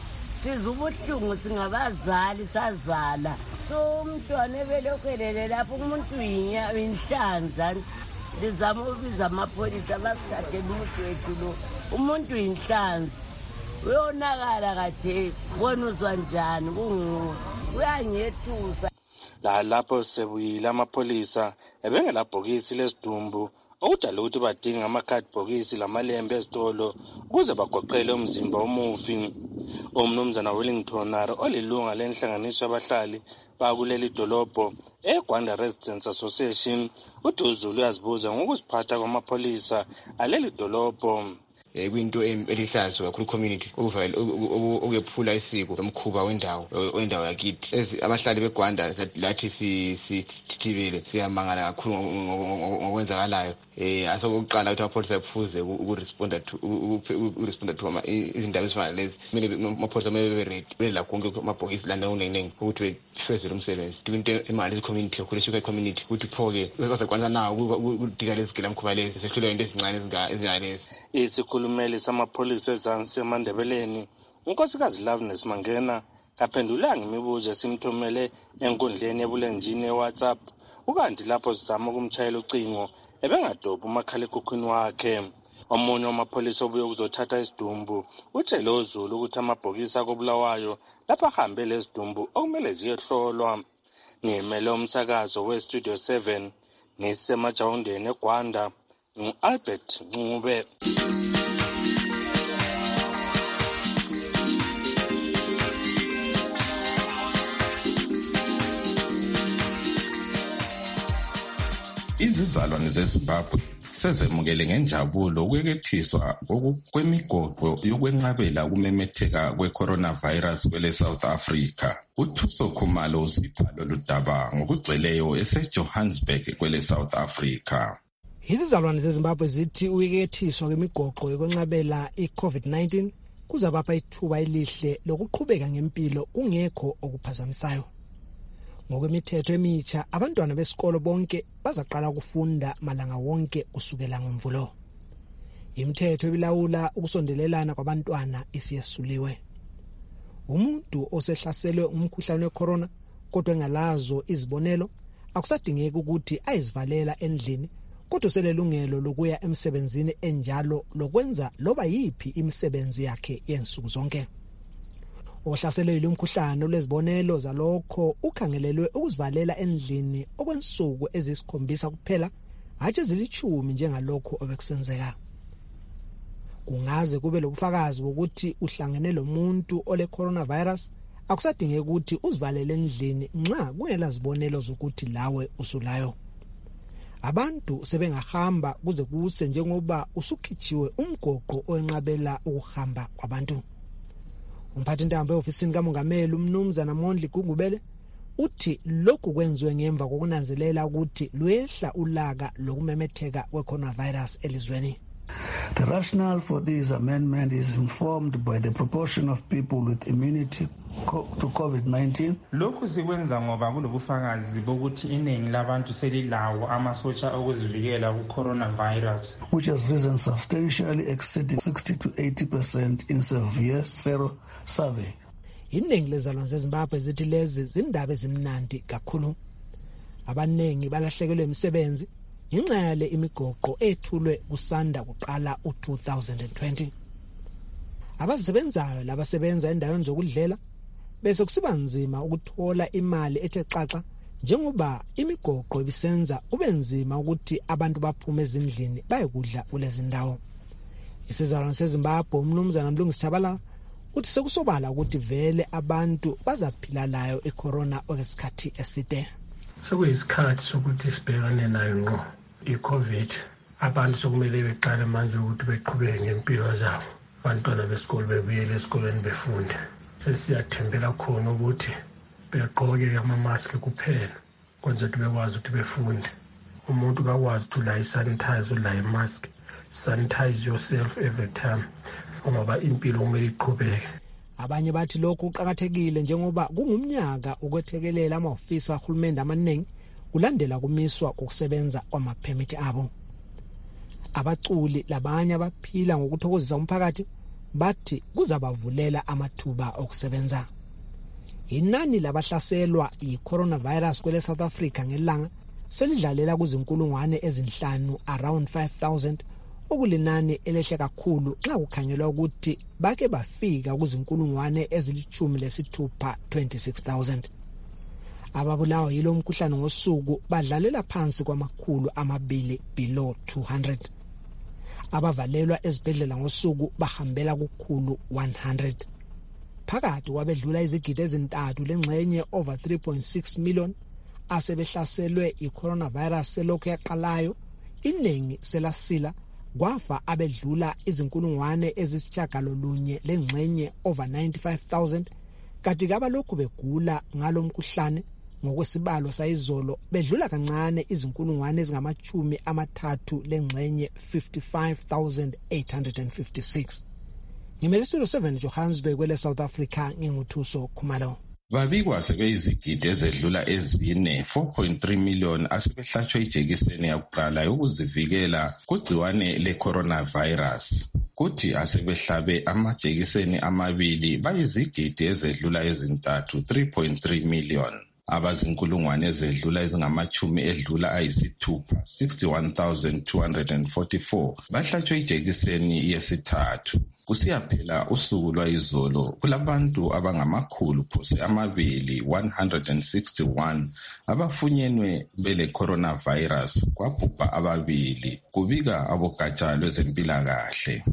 Speaker 28: Sizubuhlungu singabazali sazala so umntwana ebelokhelele lapho umuntu yinya inhlanza lizama ubiza amapholisa basithathele umuntu wethu lo umuntu inhlanzi uyonakala kathesi bona uzwa njani kungu uyangethusa.
Speaker 26: La lapho sebuyile amapholisa ebengelabhokisi lesidumbu okudala ukuthi badinga amakhadibhokisi lamalembe ezitolo ukuze bagoqele umzimba womufi. Umnumzana Wellington olilunga lenhlanganiso yabahlali bakuleli dolobho eGwanda Residents Association uthi uZulu uyazibuza ngokuziphatha kwamapholisa aleli dolobho.
Speaker 24: kuyinto elihlazo kakhulu community ukuyephula isiko lomkhuba wendawo wendawo yakithi. Abahlali beGwanda lathi sithithibele siyamangala kakhulu ngokwenzakalayo. Eh asokuqala ukuthi amapholisa ephuze ukuresponda to ukuresponda to izindaba ezifana lezi. Kumele amapholisa mebe ready bela konke amabhokisi lana unenenge ukuthi befezele umsebenzi. Into imali community kakhulu isuka community ukuthi phoke bezakwanza nawo ukudika lezigila mkhuba lezi sehlulwe into ezincane ezingalezi.
Speaker 26: Isikhulumeli samapholisa eZansi eMandebeleni unkosikazi Loveness Mangena kaphendula ngemibuzo esimthumele enkundleni yebulenjini eWhatsApp ukanti lapho sizama ukumtshayela ucingo ebengadobha umakhala ekhukhwini wakhe. Omunye wamapholisa obuye ukuzothatha isidumbu utshele uZulu ukuthi amabhokisi akobulawayo lapha ahambe lezidumbu okumele ziyehlolwa. Ngimele umsakazo weStudio seven nisemajawundeni eGwanda Albert Ncube.
Speaker 22: Izizalwane zeZimbabwe sezemukele ngenjabulo ukwekethiswa kwemigoqo yokwenqabela ukumemetheka kwe-coronavirus kwele South Africa. uThuso Khumalo usipha lolu daba ngokugcweleyo eseJohannesburg kwele South Africa.
Speaker 3: Izizalwane zeZimbabwe zithi ukwekethiswa kwemigoqo yokwenqabela i-COVID nineteen kuzabapha ithuba elihle lokuqhubeka ngempilo kungekho okuphazamisayo. Ngokwemithetho emitsha abantwana besikolo bonke bazaqala ukufunda malanga wonke kusukela ngoMvulo. Imithetho ebilawula ukusondelelana kwabantwana isiyesuliwe. Umuntu osehlaselwe umkhuhlane wecorona kodwa engalazo izibonelo akusadingeki ukuthi ayizivalela endlini kodwa selelungelo lokuya emsebenzini enjalo lokwenza loba yipi imisebenzi yakhe yensuku zonke. Ohlaselwe yilomkhuhlane olezibonelo zalokho ukhangelelwe ukuzivalela endlini okwensuku ezisikhombisa kuphela hathe ezilithumi njengalokho obekusenzeka. Kungaze kube lobufakazi bokuthi uhlangene lomuntu ole coronavirus akusadingeki ukuthi uzivalele endlini nxa kungela zibonelo zokuthi lawe usulayo. Abantu sebengahamba kuze kuse njengoba usukhitshiwe umgoqo owenqabela ukuhamba kwabantu. Umphathi ntambo eofisini kamongameli umnumzana Mondli Gungubele uthi lokhu kwenziwe ngemva kokunanzelela ukuthi lwehla ulaka lokumemetheka kwe-coronavirus elizweni.
Speaker 4: The rationale for this amendment is informed by the proportion of people with immunity to COVID nineteen.
Speaker 5: Lokhu sikwenza ngoba kulobufakazi bokuthi iningi labantu selilawo amasotsha okuzivikela ku-coronavirus,
Speaker 4: which has risen substantially, exceeding sixty to eighty percent in severe sero survey.
Speaker 3: Iningi lezalwane zeZimbabwe zithi lezi zindaba ezimnandi kakhulu. Abaningi balahlekelwe imisebenzi inxele imigoqo ethulwe kusanda kuqala u two thousand twenty. Abasebenzayo labasebenza endaweni zokudlela bese kusiba nzima ukuthola imali ethe xaxa njengoba imigoqo ibisenza kube nzima ukuthi abantu baphume ezindlini bayekudla kulezi ndawo. Isizalwane seZimbabwe umnumzana Mlungisi Thabala uthi sekusobala ukuthi vele abantu bazaphila layo icorona okwesikhathi eside.
Speaker 25: Sekuyisikhathi sokuthi sibhekane nayo ngqo i-COVID. Abantu sokumele beqale manje ukuthi beqhubeke ngempilo zabo. Abantwana besikole bebuyele esikoleni befunde. Sesiyathembela khona ukuthi begqoke ama-mask kuphela kwenze ukuthi bekwazi ukuthi befunde. Umuntu kakwazi ukuthi la isanitize la i-mask. Sanitize yourself every time ngoba impilo kumele iqhubeke.
Speaker 3: Abanye bathi lokhu kuqhakathekile njengoba kungumnyaka ukwethekelela amahhovisi ahulumende amaningi kulandela kumiswa ukusebenza kwamaphemithi abo. Abaculi labanye abaphila ngokuthokozisa umphakathi bathi kuzabavulela amathuba okusebenza. Inani labahlaselwa yi-coronavirus kwele South Africa ngelanga selidlalela kuzinkulungwane ezinhlanu around five thousand okulinani elehle kakhulu xa kukhangelwa ukuthi bake bafika kuzinkulungwane ezilithumi lesithupha twenty-six thousand. Ababulawa yilo mkhuhlane ngosuku badlalela phansi kwamakhulu amabili below two hundred. Abavalelwa ezibhedlela ngosuku bahambela kukhulu one hundred. Phakathi kwabedlula izigidi ezintathu lengxenye over three point six million asebehlaselwe i-coronavirus selokhu yaqalayo, iningi selasila kwafa abedlula izinkulungwane ezisishagalolunye lengxenye over ninety-five thousand, kanti kabalokhu begula ngalomkhuhlane ngokwesibalo sayizolo bedlula kancane izinkulungwane ezingamachumi amathathu lengxenye fifty-five thousand eight hundred fifty-six. Ngimelisilo seven Johannesburg kwele South Africa nginguthuso Khumalo.
Speaker 22: Babikwa sebeyizigidi ezedlula ezine four point three million asebehlatshwe ijekiseni yakuqala yokuzivikela kugciwane le-coronavirus. Kuthi asebehlabe amajekiseni amabili bayizigidi ezedlula ezintathu three point three million. Abazinkulungwane ezedlula ezingamachumi edlula ayisithupha sixty-one thousand two hundred forty-four bahlatshwe ijekiseni yesithathu. Kusiyaphela usuku lwayizolo kulabantu abangamakhulu phose amabili one hundred sixty-one abafunyenwe bele coronavirus, kwabhubha ababili, kubika abogatsha lwezempilakahle.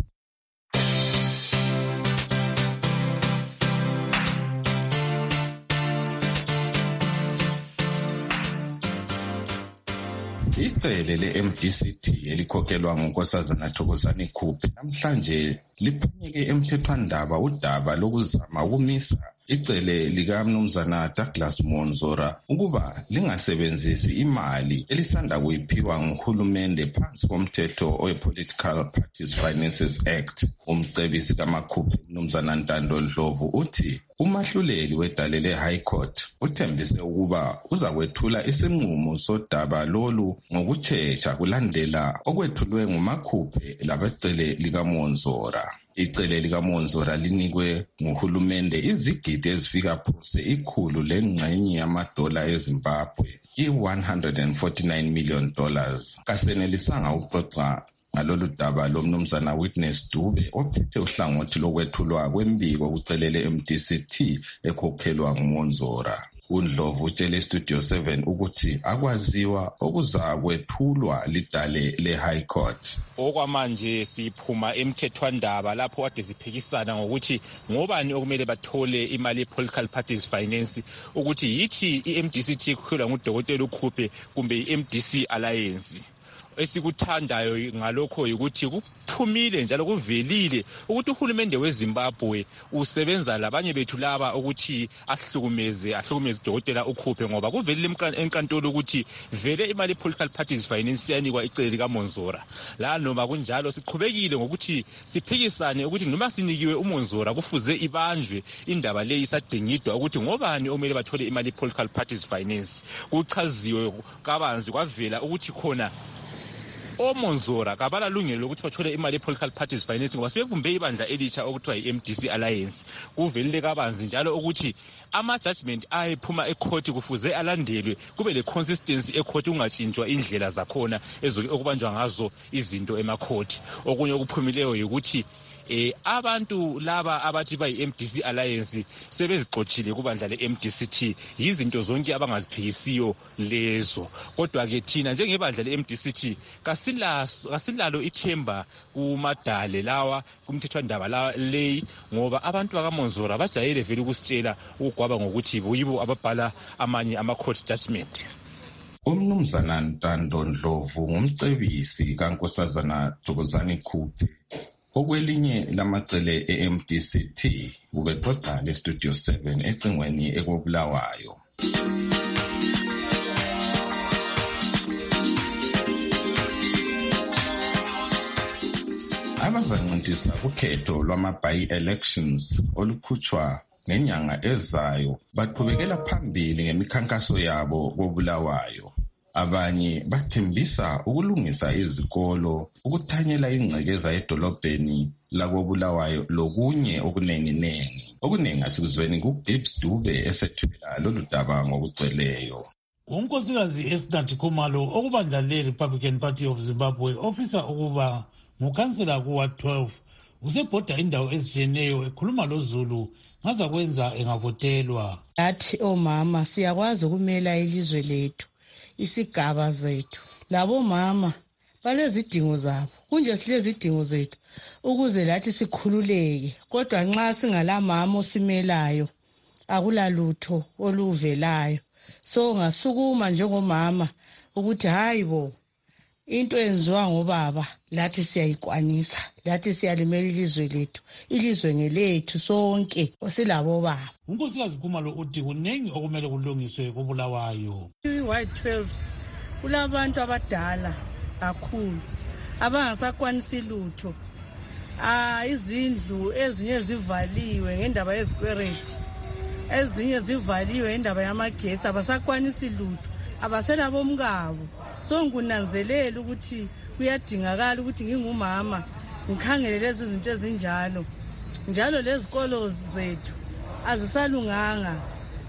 Speaker 22: Icele le-M D C T elikhokhelwa ngunkosazana Thokozani Khuphe namhlanje liphanyeke emthethwandaba udaba lokuzama ukumisa icele likaMnumzana Douglas Monzora ukuba lingasebenzisi imali elisanda kuyiphiwa nguhulumende phansi komthetho we-Political Parties Finances Act. Umcebisi kaMakhuphe Mnumzana Ntando Ndlovu uthi umahluleli wedale le-High Court uthembise ukuba uzakwethula isinqumo sodaba lolu ngokutshesha kulandela okwethulwe nguMakhuphe labecele likaMonzora. Icele likaMonzora linikwe nguhulumende izigidi ezifika phose ikhulu lengxenye yamadola eZimbabwe i-one hundred forty-nine million dollars. Kasenelisanga ukuxoxa ngalolu daba lomnumzana Witness Dube ophethe uhlangothi lokwethulwa kwembiko kucelele M D C T ekhokhelwa nguMonzora. uNdlovu utshele Studio seven ukuthi akwaziwa okuzakwethulwa lidale le-High Court.
Speaker 7: Okwamanje siphuma emthethwandaba lapho kade siphikisana ngokuthi ngobani okumele bathole imali ye-Political Parties Finance, ukuthi yithi i-M D C T ikhulwa ngudokotela uKhuphe kumbe i-M D C Alliance. Esikuthandayo ngalokho ukuthi kuphumile njalo kuvelile ukuthi uhulumende weZimbabwe usebenza labanye bethu laba ukuthi ahlukumeze ahlukumeze udokotela uKhuphe, ngoba kuvelile enkantolo ukuthi vele imali Political Parties Finance yanikwa icele likaMonzora. La noma kunjalo siqhubekile ngokuthi siphikisane ukuthi noma sinikiwe uMonzora kufuze ibanjwe indaba leyi isadingidwa ukuthi ngobani omele bathole imali Political Parties Finance. Kuchaziwe kabanzi kwavela ukuthi khona oMonzora kabala lungelo lokuthi bathole imali ye-Political Parties Finance ngoba sebebumbe ibandla elitsha okuthiwa yi-M D C Alliance. Kuvelile kabanzi njalo ukuthi ama-judgment ayephuma ecourt kufuze alandelwe, kube le-consistency ecourt, kungatshintshwa indlela zakhona okubanjwa ngazo izinto emacourt. Okunye okuphumileyo yikuthi eh abantu laba abathi bayi-M D C Alliance sebezixothile kubandla le-M D C T, yizinto zonke abangaziphikisiyo lezo. Kodwa ke thina njengebandla le-M D C T kasilalo ithemba kumadale lawa kumthethwandaba la leyi, ngoba abantu bakaMonzora bajayele vele ukusitshela ukugwaba ngokuthi yibo ababhala amanye ama-court judgment.
Speaker 22: Umnumzana Ntando Ndlovu ngumcebisi kankosazana Thokozani Khuphe. Okwelinye lamacele e-M D C T ubexoxa le-Studio seven ecingweni ekobulawayo. Abazancintisa ukhetho lwama-by-elections olukhutshwa ngenyanga ezayo baqhubekela phambili ngemikhankaso yabo kobulawayo. Abanye bathembisa ukulungisa izikolo, ukuthanyela ingcekeza edolobheni lakobulawayo lokunye okunenginengi. Okuningi asikuzweni kuBibs Dube esethula lolu daba ngokugcweleyo.
Speaker 2: Unkosikazi Esther Khumalo okubandla le-Republican Party of Zimbabwe ofisa ukuba ngukhansela kuwa twelve usebhoda indawo ezitshiyeneyo ekhuluma loZulu ngazakwenza engavotelwa.
Speaker 21: Athi omama siyakwazi ukumela ilizwe lethu, isigaba zethu. Labo mama balezidingo zabo, kunje silezidingo zethu ukuze lathi sikhululeke. Kodwa nxa singala mama osimelayo akulalutho oluvelayo. So ngasukuma njengomama ukuthi hayibo into enziwa ngobaba lathi siyayikwanisa, lathi siyalimela ilizwe lethu, ilizwe ngelethu sonke osilabo baba.
Speaker 2: Unkosikazi Khumalo uthi kuningi okumele kulungiswe koBulawayo.
Speaker 8: I-Y twelve kulabantu abadala kakhulu abangasakwanisi lutho. Ah izindlu ezinye zivaliwe ngendaba yezikwereti, ezinye zivaliwe ngendaba yamagetsi, abasakwanisi lutho, abasela bomkabo. So ngunanzelela ukuthi kuyadingakala ukuthi ngingumama ngikhangele lezi zinto ezinjalo. Njalo lezikolo zethu azisalunganga,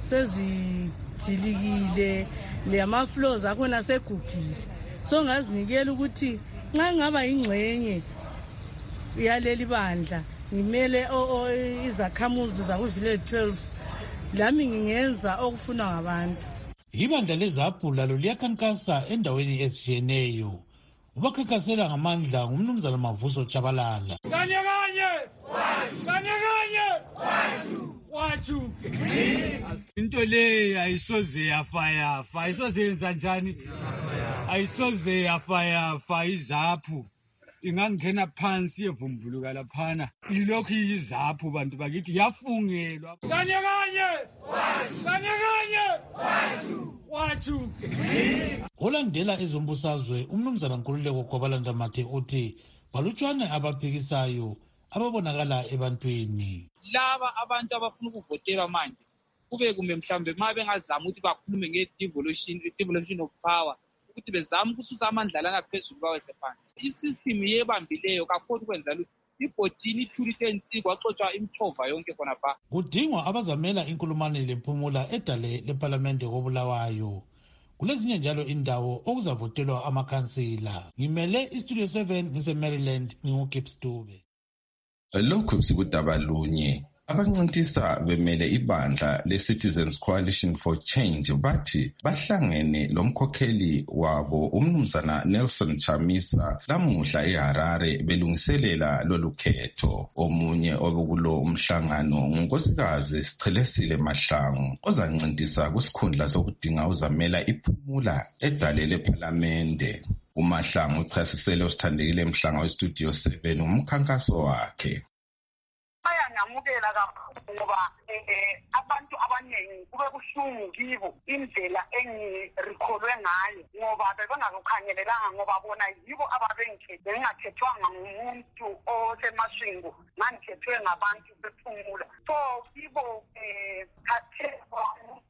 Speaker 8: sezidilikile, le ama floors akhona segugile. So ngazinikela ukuthi nxa ngaba ingxenye yaleli bandla ngimele izakhamuzi zaku Village twelve, lami ngingenza okufunwa ngabantu.
Speaker 2: Ibandla leZAPU lalo liyakhankasa endaweni ezitshiyeneyo. Ubakhankasela ngamandla ngumnumzana Mavuso Chabalala.
Speaker 9: Kanye kanye kanye kanye wachu into le ayisoze yafa yafa, ayisoze yenza njani, ayisoze yafa yafa. iZAPU ingangena phansi yevumbuluka laphana, ilokhu iZAPU bantu bakithi yafungelwa. Kanye kanye kanye kanye wachu.
Speaker 2: Olandela ezombusazwe umnumzana Nkululeko Khwabalanda Mathe uthi balutshwane abaphikisayo ababonakala ebantwini.
Speaker 10: Laba abantu abafuna ukuvotela manje kube kumbe mhlambe ma bengazama ukuthi bakhulume nge-devolution devolution of power, ukuthi bezama ukususa amandla lana phezulu bawese phansi. I-system yebambileyo kakhulu kwenza lutho, ibhodini ithulithe ensiko waxotsha imchova yonke khona pha.
Speaker 2: Kudingwa abazamela inkulumane lephumula edale leParlamente koBulawayo. Kulezinye njalo indawo okuzavotelwa amakhansila. Ngimele iStudio seven ngise-Maryland, nginguGibbs Dube.
Speaker 22: Lokhu sikudaba lunye. Abancintisa bemele ibandla le-Citizens Coalition for Change bathi bahlangene lomkhokheli wabo umnumzana Nelson Chamisa lamuhla eHarare belungiselela lolu khetho. Omunye obukulo umhlangano ngunkosikazi Sichelesile Mahlangu ozancintisa kusikhundla sokudinga uzamela iphumula edale leParlamente. uMahlangu uchasisele osithandekile emhlanga weStudio seven umkhankaso wakhe.
Speaker 11: Bayanamukela kakhulu ngoba abantu abaningi kube kuhlungu kibo indlela engirikholwe ngayo ngoba bebengakukhangelelanga ngoba bona yibo ababengikhethe, bengingakhethwanga ngumuntu osemashingo, ngangikhethwe ngabantu bephumula. So kibo khathethwa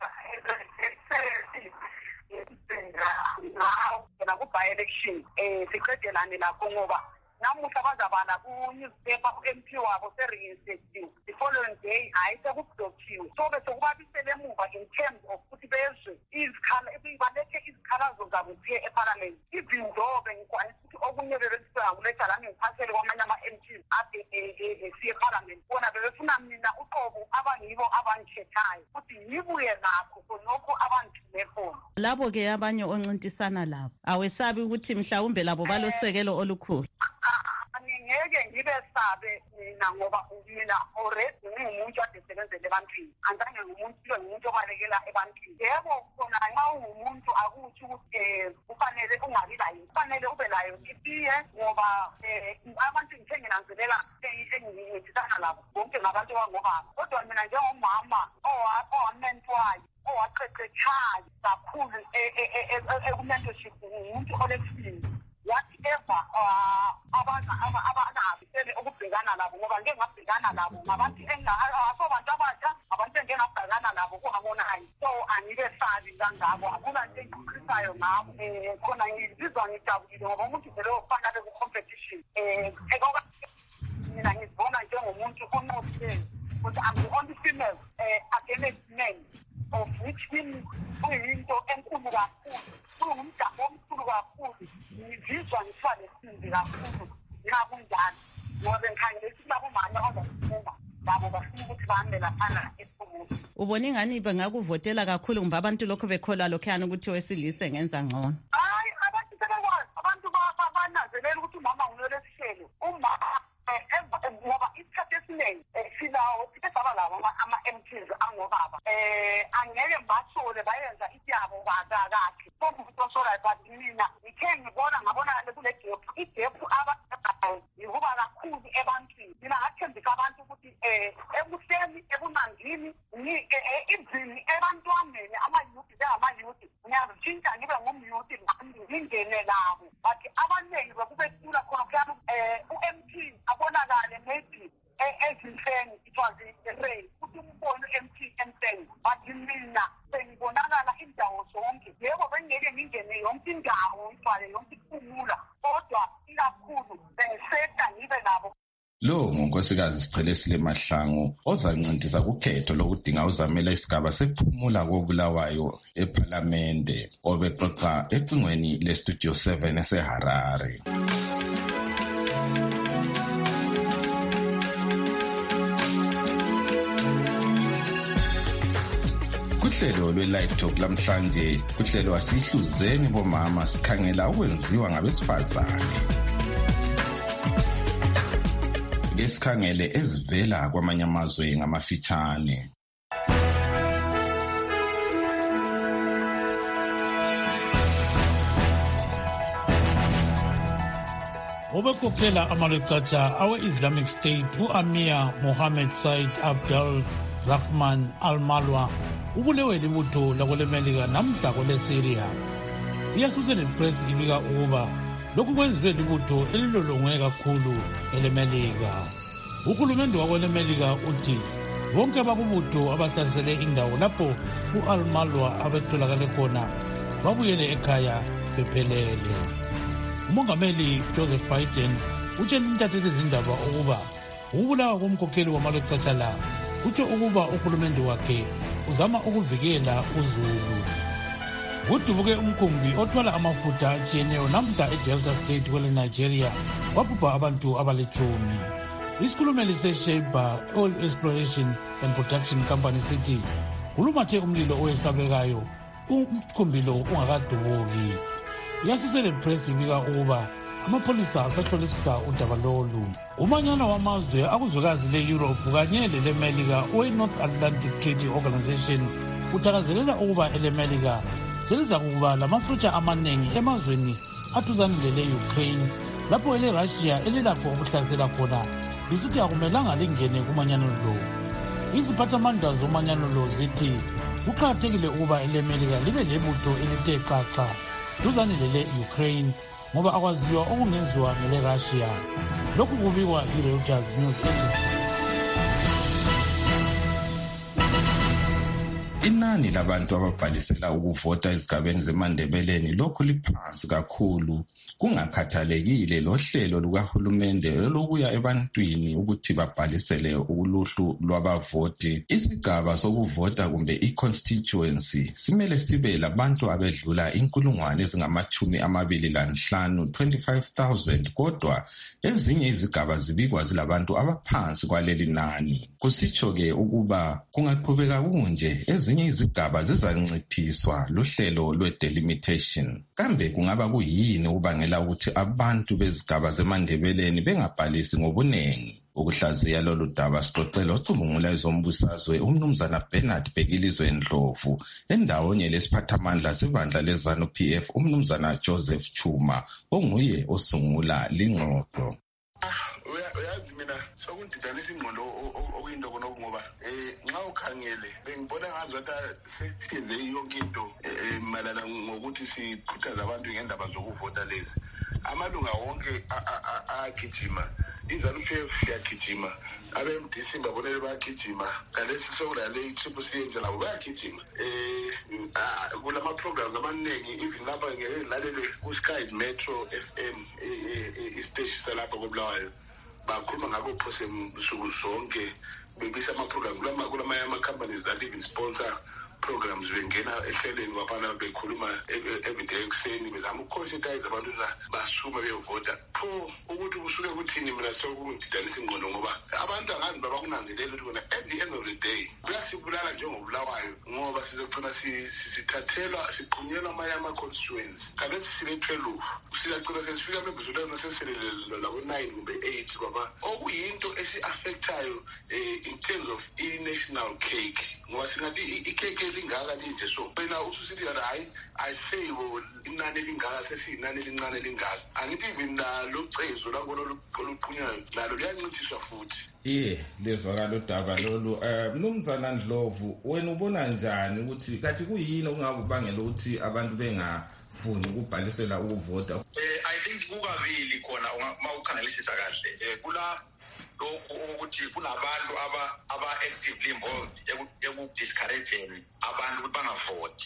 Speaker 11: now ku-by-election um siqedelane lakho ngoba namuhla bazabala ku-newspaper ku-M P wabo se-reinstative, the following day hayi sekubhlokhiwe. So bese kubabisele emuva in terms of ukuthi bezwe balethe izikhalazo zabo ziye eParliament. Even though bengikwanisa ukuthi okunye bebesisengakuletha la ngiphathele kwamanye ama-M Ps ade siye eParliament, bona bebefuna mina uqobo abangibo abangikhethayo ukuthi ngibuye nakho khonokho abangithule khona.
Speaker 21: Labo-ke abanye oncintisana labo awesabi ukuthi mhlawumbe labo balosekelo olukhulu?
Speaker 11: Ngeke ngibe sabe mina ngoba mina already ngingumuntu adesebenzele ebantwini, angizange ngumuntu ngumuntu obalekela ebantwini. Yebo khona nxa ungumuntu akuthi ukuthi kufanele ungabi layo, kufanele ube layo itiye ngoba abantu ngithe nginanzelela engiyithithana labo bonke ngabantu bangobaba. Kodwa mina njengomama owamenthwayo owaqeqetshayo kakhulu ekumentorship, ngumuntu olesibili whatever abanabisele ukubhekana labo ngoba ngeke ngabhekana labo ngabantu asobantu abatsha, abantu engeke ngabhekana labo kungabonayo. So angike sabi kangako, akula nto engikukhrisayo ngabo. um khona ngizizwa ngijabulile ngoba umuntu vele ofana beku-competition. um mina ngizibona njengomuntu onqobileyo ukuthi I'm the only female um against men, of which kuyinto enkulu kakhulu, kungumdabu omkhulu kakhulu. Ngizizwa ngithiwa nesibindi kakhulu nxa kunjalo ngoba bengikhangele ukuthi labomama abazifunda labo bafuna ukuthi bahambe laphana ephumula.
Speaker 21: Ubona ingani bengakuvotela kakhulu ngoba abantu lokho bekholwa lokhuyana ukuthi wesilisa engenza ngcono?
Speaker 11: Hayi, abantu sebekwazi, abantu bananzelela ukuthi umama ngulolesihlelo. Umama ngoba isikhathi esiningi silawo sike saba lawo ama-M Ps angobaba eh angeke basole bayenza ityabo kahle somuntu osola but mina ngithe ngibona ngabona kule gap igap abacayo yihuba kakhulu ebantwini mina ngathembisa abantu ukuthi eh ekuseni ebunandini ni izini ebantwaneni amayuthi njengamayuthi ngiyazitshintsha ngibe ngumyuthi ngingene labo but abaningi bekubethula khona kuyami eh u-M P abonakale maybe ezintweni it was a rain ukuthi umbone u-M P emthengi but mina sengibonakala indawo zonke yebo bengeke ngingene yonke indawo ngifale yonke iphumula kodwa ikakhulu bengiseta ngibe nabo.
Speaker 22: Lo ngunkosikazi Sichelesile Mahlangu ozancintisa kukhetho lokudinga uzamela isigaba sephumula koBulawayo eParliamente obexoxa ecingweni leStudio seven eseHarare. Kuhlelo lwe-Live Talk lamhlanje kuhlelo asihluzeni bomama sikhangela ukwenziwa ngabesifazane. Esikhangele ezivela kwamanye amazwe ngamafitshane.
Speaker 2: Obekhokhela amaleqatha awe-Islamic State u-Amir Mohammed Said Abdul Rahman Al-Malwa ubulewe libutho lakwelemelika namhla kwele-Syria. I-Associated Press ibika ukuba lokhu kwenziwe libutho elilolongwe kakhulu elemelika. Uhulumende wakwelemelika uthi bonke bakubutho abahlasele indawo lapho u-Al-Malwa abetholakale khona babuyele ekhaya bephelele. Umongameli Joseph Biden utshele intatheli izindaba ukuba ukubulawa komkhokheli wamaleqatha la utsho ukuba uhulumende wakhe uzama ukuvikela uZulu. Kudubuke umkhumbi othwala amafutha atshiyeneyo namhla eDelta State kwele Nigeria wabhubha abantu abalithumi. Isikhulumeli seSheba Oil Exploration and Production Company sithi kulumathe umlilo owesabekayo umkhumbi lo ungakadubuki. I-Associated Press ibika ukuba amapholisa asahlolisisa udaba lolu. Umanyano wamazwe akuzwekazi le-Europe kanye lelemelika owe-North Atlantic Treaty Organization uthakazelela ukuba elemelika seliza kuba lamasotsha amaningi emazweni athuzane lele-Ukraine lapho ele-Russia elilakho ukuhlasela khona lisithi akumelanga lingene kumanyano lo. Iziphathamandla zomanyano lo zithi kuqakathekile ukuba elemelika libe lebutho elithe xaxa duzane lele-Ukraine ngoba akwaziwa okungenziwa ngele-Russia. Lokhu kubikwa i-Reuters News Agency.
Speaker 22: Inani labantu ababhalisela ukuvota ezigabeni zeMandebeleni lokhu liphansi kakhulu kungakhathalekile lohlelo lukahulumende lokuya ebantwini ukuthi babhalisele ukuluhlu lwabavoti. Isigaba sokuvota kumbe i-constituency simele sibe labantu abedlula inkulungwane ezingamachumi amabili lanhlanu twenty-five thousand kodwa ezinye izigaba zibikwa zilabantu abaphansi kwaleli nani. Kusitsho-ke ukuba kungaqhubeka kunje ezinye izigaba zizanciphiswa luhlelo lwe-delimitation. Kambe kungaba kuyini ukubangela ukuthi abantu bezigaba zeMandebeleni bengabhalisi ngobunengi? Ukuhlaziya lolu daba sixoxela ocubungula ezombusazwe umnumzana Bernard Bhekilizwe Ndlovu endawonye lesiphathamandla sebandla leZANU-P F umnumzana Joseph Chuma onguye osungula lingxoxo.
Speaker 19: Uyazi mina sokundidanisa ingqondo okuyinto khona ngoba eh nxa ukhangele bengibona ngazathi sesiyenze yonke into malana ngokuthi sikhuthaza abantu ngendaba zokuvota lezi. Amalunga wonke agijima, iZANU-P F siyagijima, abe-M D C babonele bayagijima, kalesi sokulale i-Triple C nje labo bayagijima. Eh kulama programs amaningi even lapha ngelalele ku-Skies Metro F M isiteshi salapha koBulawayo bakhuluma ngakho phose nsuku zonke bebisa ama-program kulamanye ama-companies that even sponsor
Speaker 6: programs bengena ehlelweni kwabana bekhuluma every day ekuseni bezama ukhonsentize abantu la basume beyovota pho ukuthi kusuke kuthini mina sokungididanisa ingqondo ngoba abantu angazi babakunanzelela ukuthi bona at the end of the day kuyasibulala njengobulawayo ngoba sizogcina sithathelwa siqhunyelwa amanye ama-constituents kale sisile-twelve sizagcina sesifika bebezolana seselelo labo-nine kumbe eight kwaba okuyinto esi-affectayo um in terms of i-national cake ngoba singathi i-cake elingaka linje so wena ususithi kana hayi ayiseyiwo inani elingaka sesiyinani elincane elingaka angithi even nalo cezo langolo oluqhunyayo nalo liyancithiswa futhi.
Speaker 22: Iye lezwakala udaba lolu um mnumzana Ndlovu wena ubona njani ukuthi kathi kuyini okungakubangela ukuthi abantu bengafuni ukubhalisela ukuvota?
Speaker 6: um I think kukabili khona uma ukhangelisisa kahle um kula lokhu ukuthi kunabantu aba-actively involved eku-discourageni abantu ukuthi bangavoti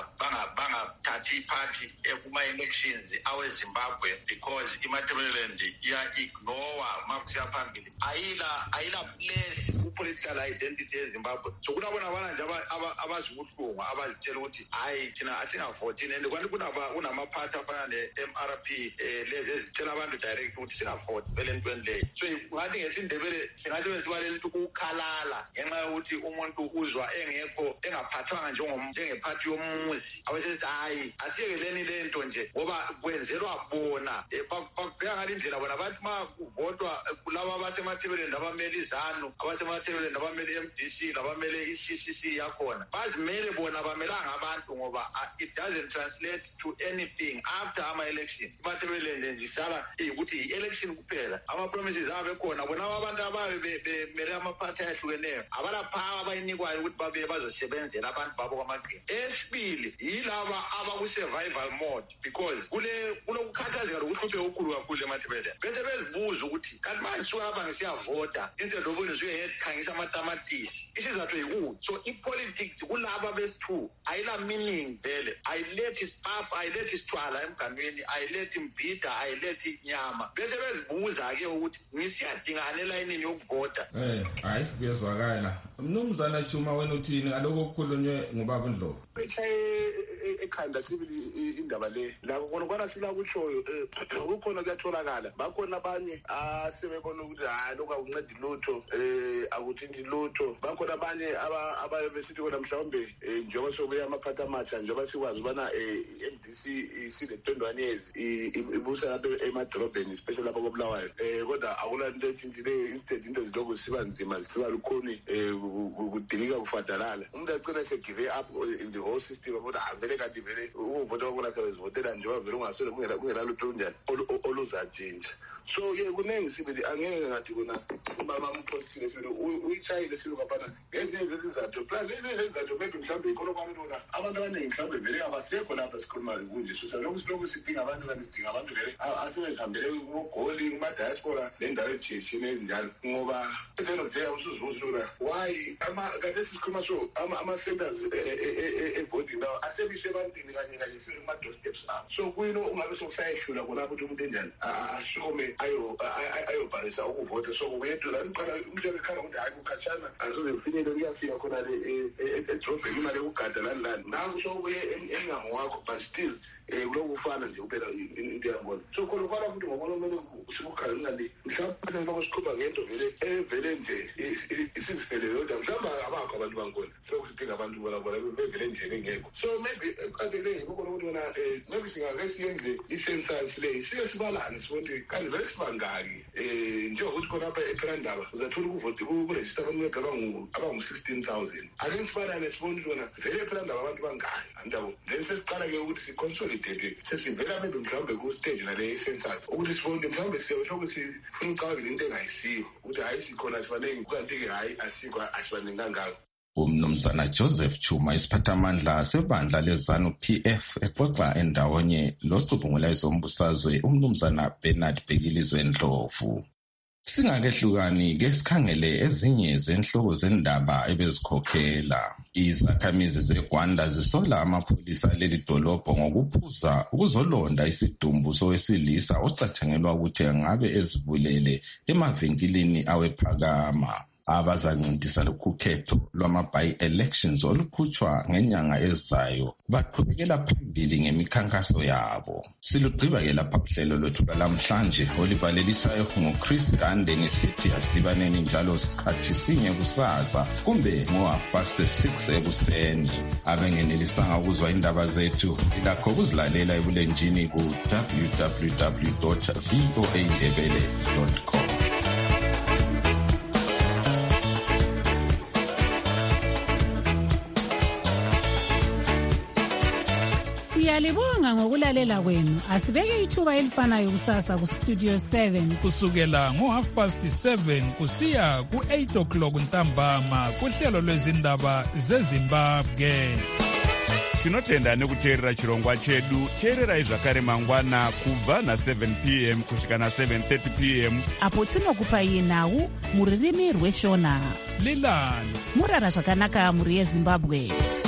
Speaker 6: bangathathi iphathi kuma-elections awezimbabwe because imaterialand iya-ignore uma kusiya phambili ayila place ku-political identity yezimbabwe so kunabona abana nje abazibuhlungu abazitshela ukuthi hhayi thina asingavotini and kwanti kunamaphathi afana ne-M R P um lezi ezitshela abantu direct ukuthi singavoti vele entweni leyo so ngathi ngesindebele singathi besibaleli ukuthi ukukhalala ngenxa yokuthi umuntu uzwa engekho engaphathwanga njengephathi yomuzi abesesithi hhayi asiyekeleni le nto nje ngoba kwenzelwa bona bakubheka ngale ndlela bona bathi uma kuvotwa kulaba abasemathebeleni abamele izanu abasemathebeleni abamele i-M D C nabamele i-C C C yakhona bazimele bona bamelanga abantu ngoba it doesn't translate to anything after ama-election imathebeleni nje isala ukuthi i-election kuphela ama-promises abe khona bona abantu ababe bemele amaphathi ayahlukeneyo abalaphawa abayinikwayo ukuthi babe bazosebenzela abantu babo kwamaqhinga. Esibili yilaba abaku-survival mode because kule kulokukhathazeka lokuhluphe okukhulu kakhulu emathebeleni bese bezibuza ukuthi kanti manje suka lapha ngisiyavota instead of ukuthi suke ngekhangisa amatamatisi isizathu yikuthi so i-politics kulaba besi-two ayila meaning vele ayilethi isipapa ayilethi isithwala emganweni ayilethi mbhida ayilethi nyama bese bezibuza-ke ukuthi ngisiyadingana elayinini yokuvota.
Speaker 22: Eh hayi kuyezwakala. Mnumzana Chuma wena uthini ngaloko okukhulunywe ngubaba Ndlovu?
Speaker 6: ekhanda sibili indaba le la kona kwana sila kutshoyo ukukhona kuyatholakala bakhona abanye asebebona ukuthi hayi lokho akuncedi lutho eh akuthindi lutho bakhona abanye abaye besithi kona mhlawumbe njengoba sokuya amaphatha amatsha njengoba sikwazi ubana i-M D C isile twenty-one years ibusa lapha emadrobheni especially lapha koBulawayo eh kodwa akulanto ethintile instead into ziloko siba nzima siba lukhoni kudilika kufadalala umuntu agcina se-give up in the whole system about avele kanti vele ukuvota kwakona sebezivotela njengoba vele ungasole kungelalutho olunjani oluzatshintsha so ke kuningi sibili angeke ngathi kona ubaba umphosile sibili uyitshayile sibili kwaphana ngezinye zezizathu plus ezinye zezizathu maybe mhlawumbe ikhona kwabantu bona abantu abaningi mhlawumbe vele abasekho lapha sikhuluma kunje so salokhu silokhu sidinga abantu kanti sidinga abantu vele asebezihambele kugoli kuma-diaspora nendawo ezitshiyeshiyene ezinjalo ngoba end of day usuzibuza why kade sikhuluma so ama-centers e-voting lawo asebishe ebantwini kanye kanye sema-doorsteps abo so kuyino ungabe sokusayehlula khonapho ukuthi umuntu enjani asome ayobhalisa ukuvota so kuyedula niqala umuntu ekhala ukuthi hayi kukhatshana asoze kufinyele kuyafika khona le edrobheni imali ekugada lani lani nangu so kuye emnyango wakho but still um kulokufana nje kuphela into yangona so khona ufana futhi ngobona kumele sikukhala ngale mhlawumbe lokho sikhuluma ngento vele evele nje isizifele yodwa mhlawumbe abakho abantu bangona so sidinga abantu bona bona bevele nje bengekho so maybe kadele ngikho ukuthi wona maybe singake siyenze i-census le sike sibalane sibone kanti vele sibangaki um njengokuthi khona apha ephelandaba uzathola ukuvoti kurejista abantu abangu-sixteen thousand ake sibalane sibone ukuthi wona vele ephelandaba abantu bangaki andabo then sesiqala-ke ukuthi siconsolidate sesivela maybe mhlawumbe ku-stage nale i-census ukuthi sibone mhlawumbe siyosho ukuthi sifuna ucabangela into engayisiyo ukuthi hhayi sikhona sibaningi kanti-ke hhayi asikho asibaningi kangako.
Speaker 22: Umnumzana Joseph Chuma isiphathamandla sebandla lezanu P F exoxa endawonye locubungulayo zombusazwe umnumzana Bernard Bhekilizwe Ndlovu. Singakehlukani ke sikhangele ezinye zenhloko zendaba ebezikhokhela. Izakhamizi zeGwanda zisola amapholisa leli dolobho ngokuphuza ukuzolonda isidumbu sowesilisa ocatshangelwa ukuthi ngabe ezibulele emavinkilini awephakama. Abazancintisa lokukhetho lwama-by-elections olukhutshwa ngenyanga ezayo baqhubekela phambili ngemikhankaso yabo. Silugqiba-ke lapha uhlelo lwethu lwalamhlanje olivalelisayo nguChris Gande ngesithi asidibaneni njalo sikhathi sinye kusasa kumbe ngo-half past six ekuseni. Abengenelisanga ukuzwa indaba zethu ilakho ukuzilalela ebulenjini ku-w w w dot v o a ndebele dot com.
Speaker 12: Siyalibonga ngokulalela kwenu. Asibeke ithuba elifanayo kusasa ku Studio seven
Speaker 13: kusukela ngo half past seven kusiya ku eight o'clock ntambama kuhlelo lwezindaba zeZimbabwe.
Speaker 1: Tinotenda nekuteerera chirongwa chedu. Teererai zvakare mangwana kubva na seven p m kusvika na seven thirty p m
Speaker 12: apo tinokupai nhau muririmi rweshona.
Speaker 13: Lilani
Speaker 12: murara zvakanaka muri yeZimbabwe.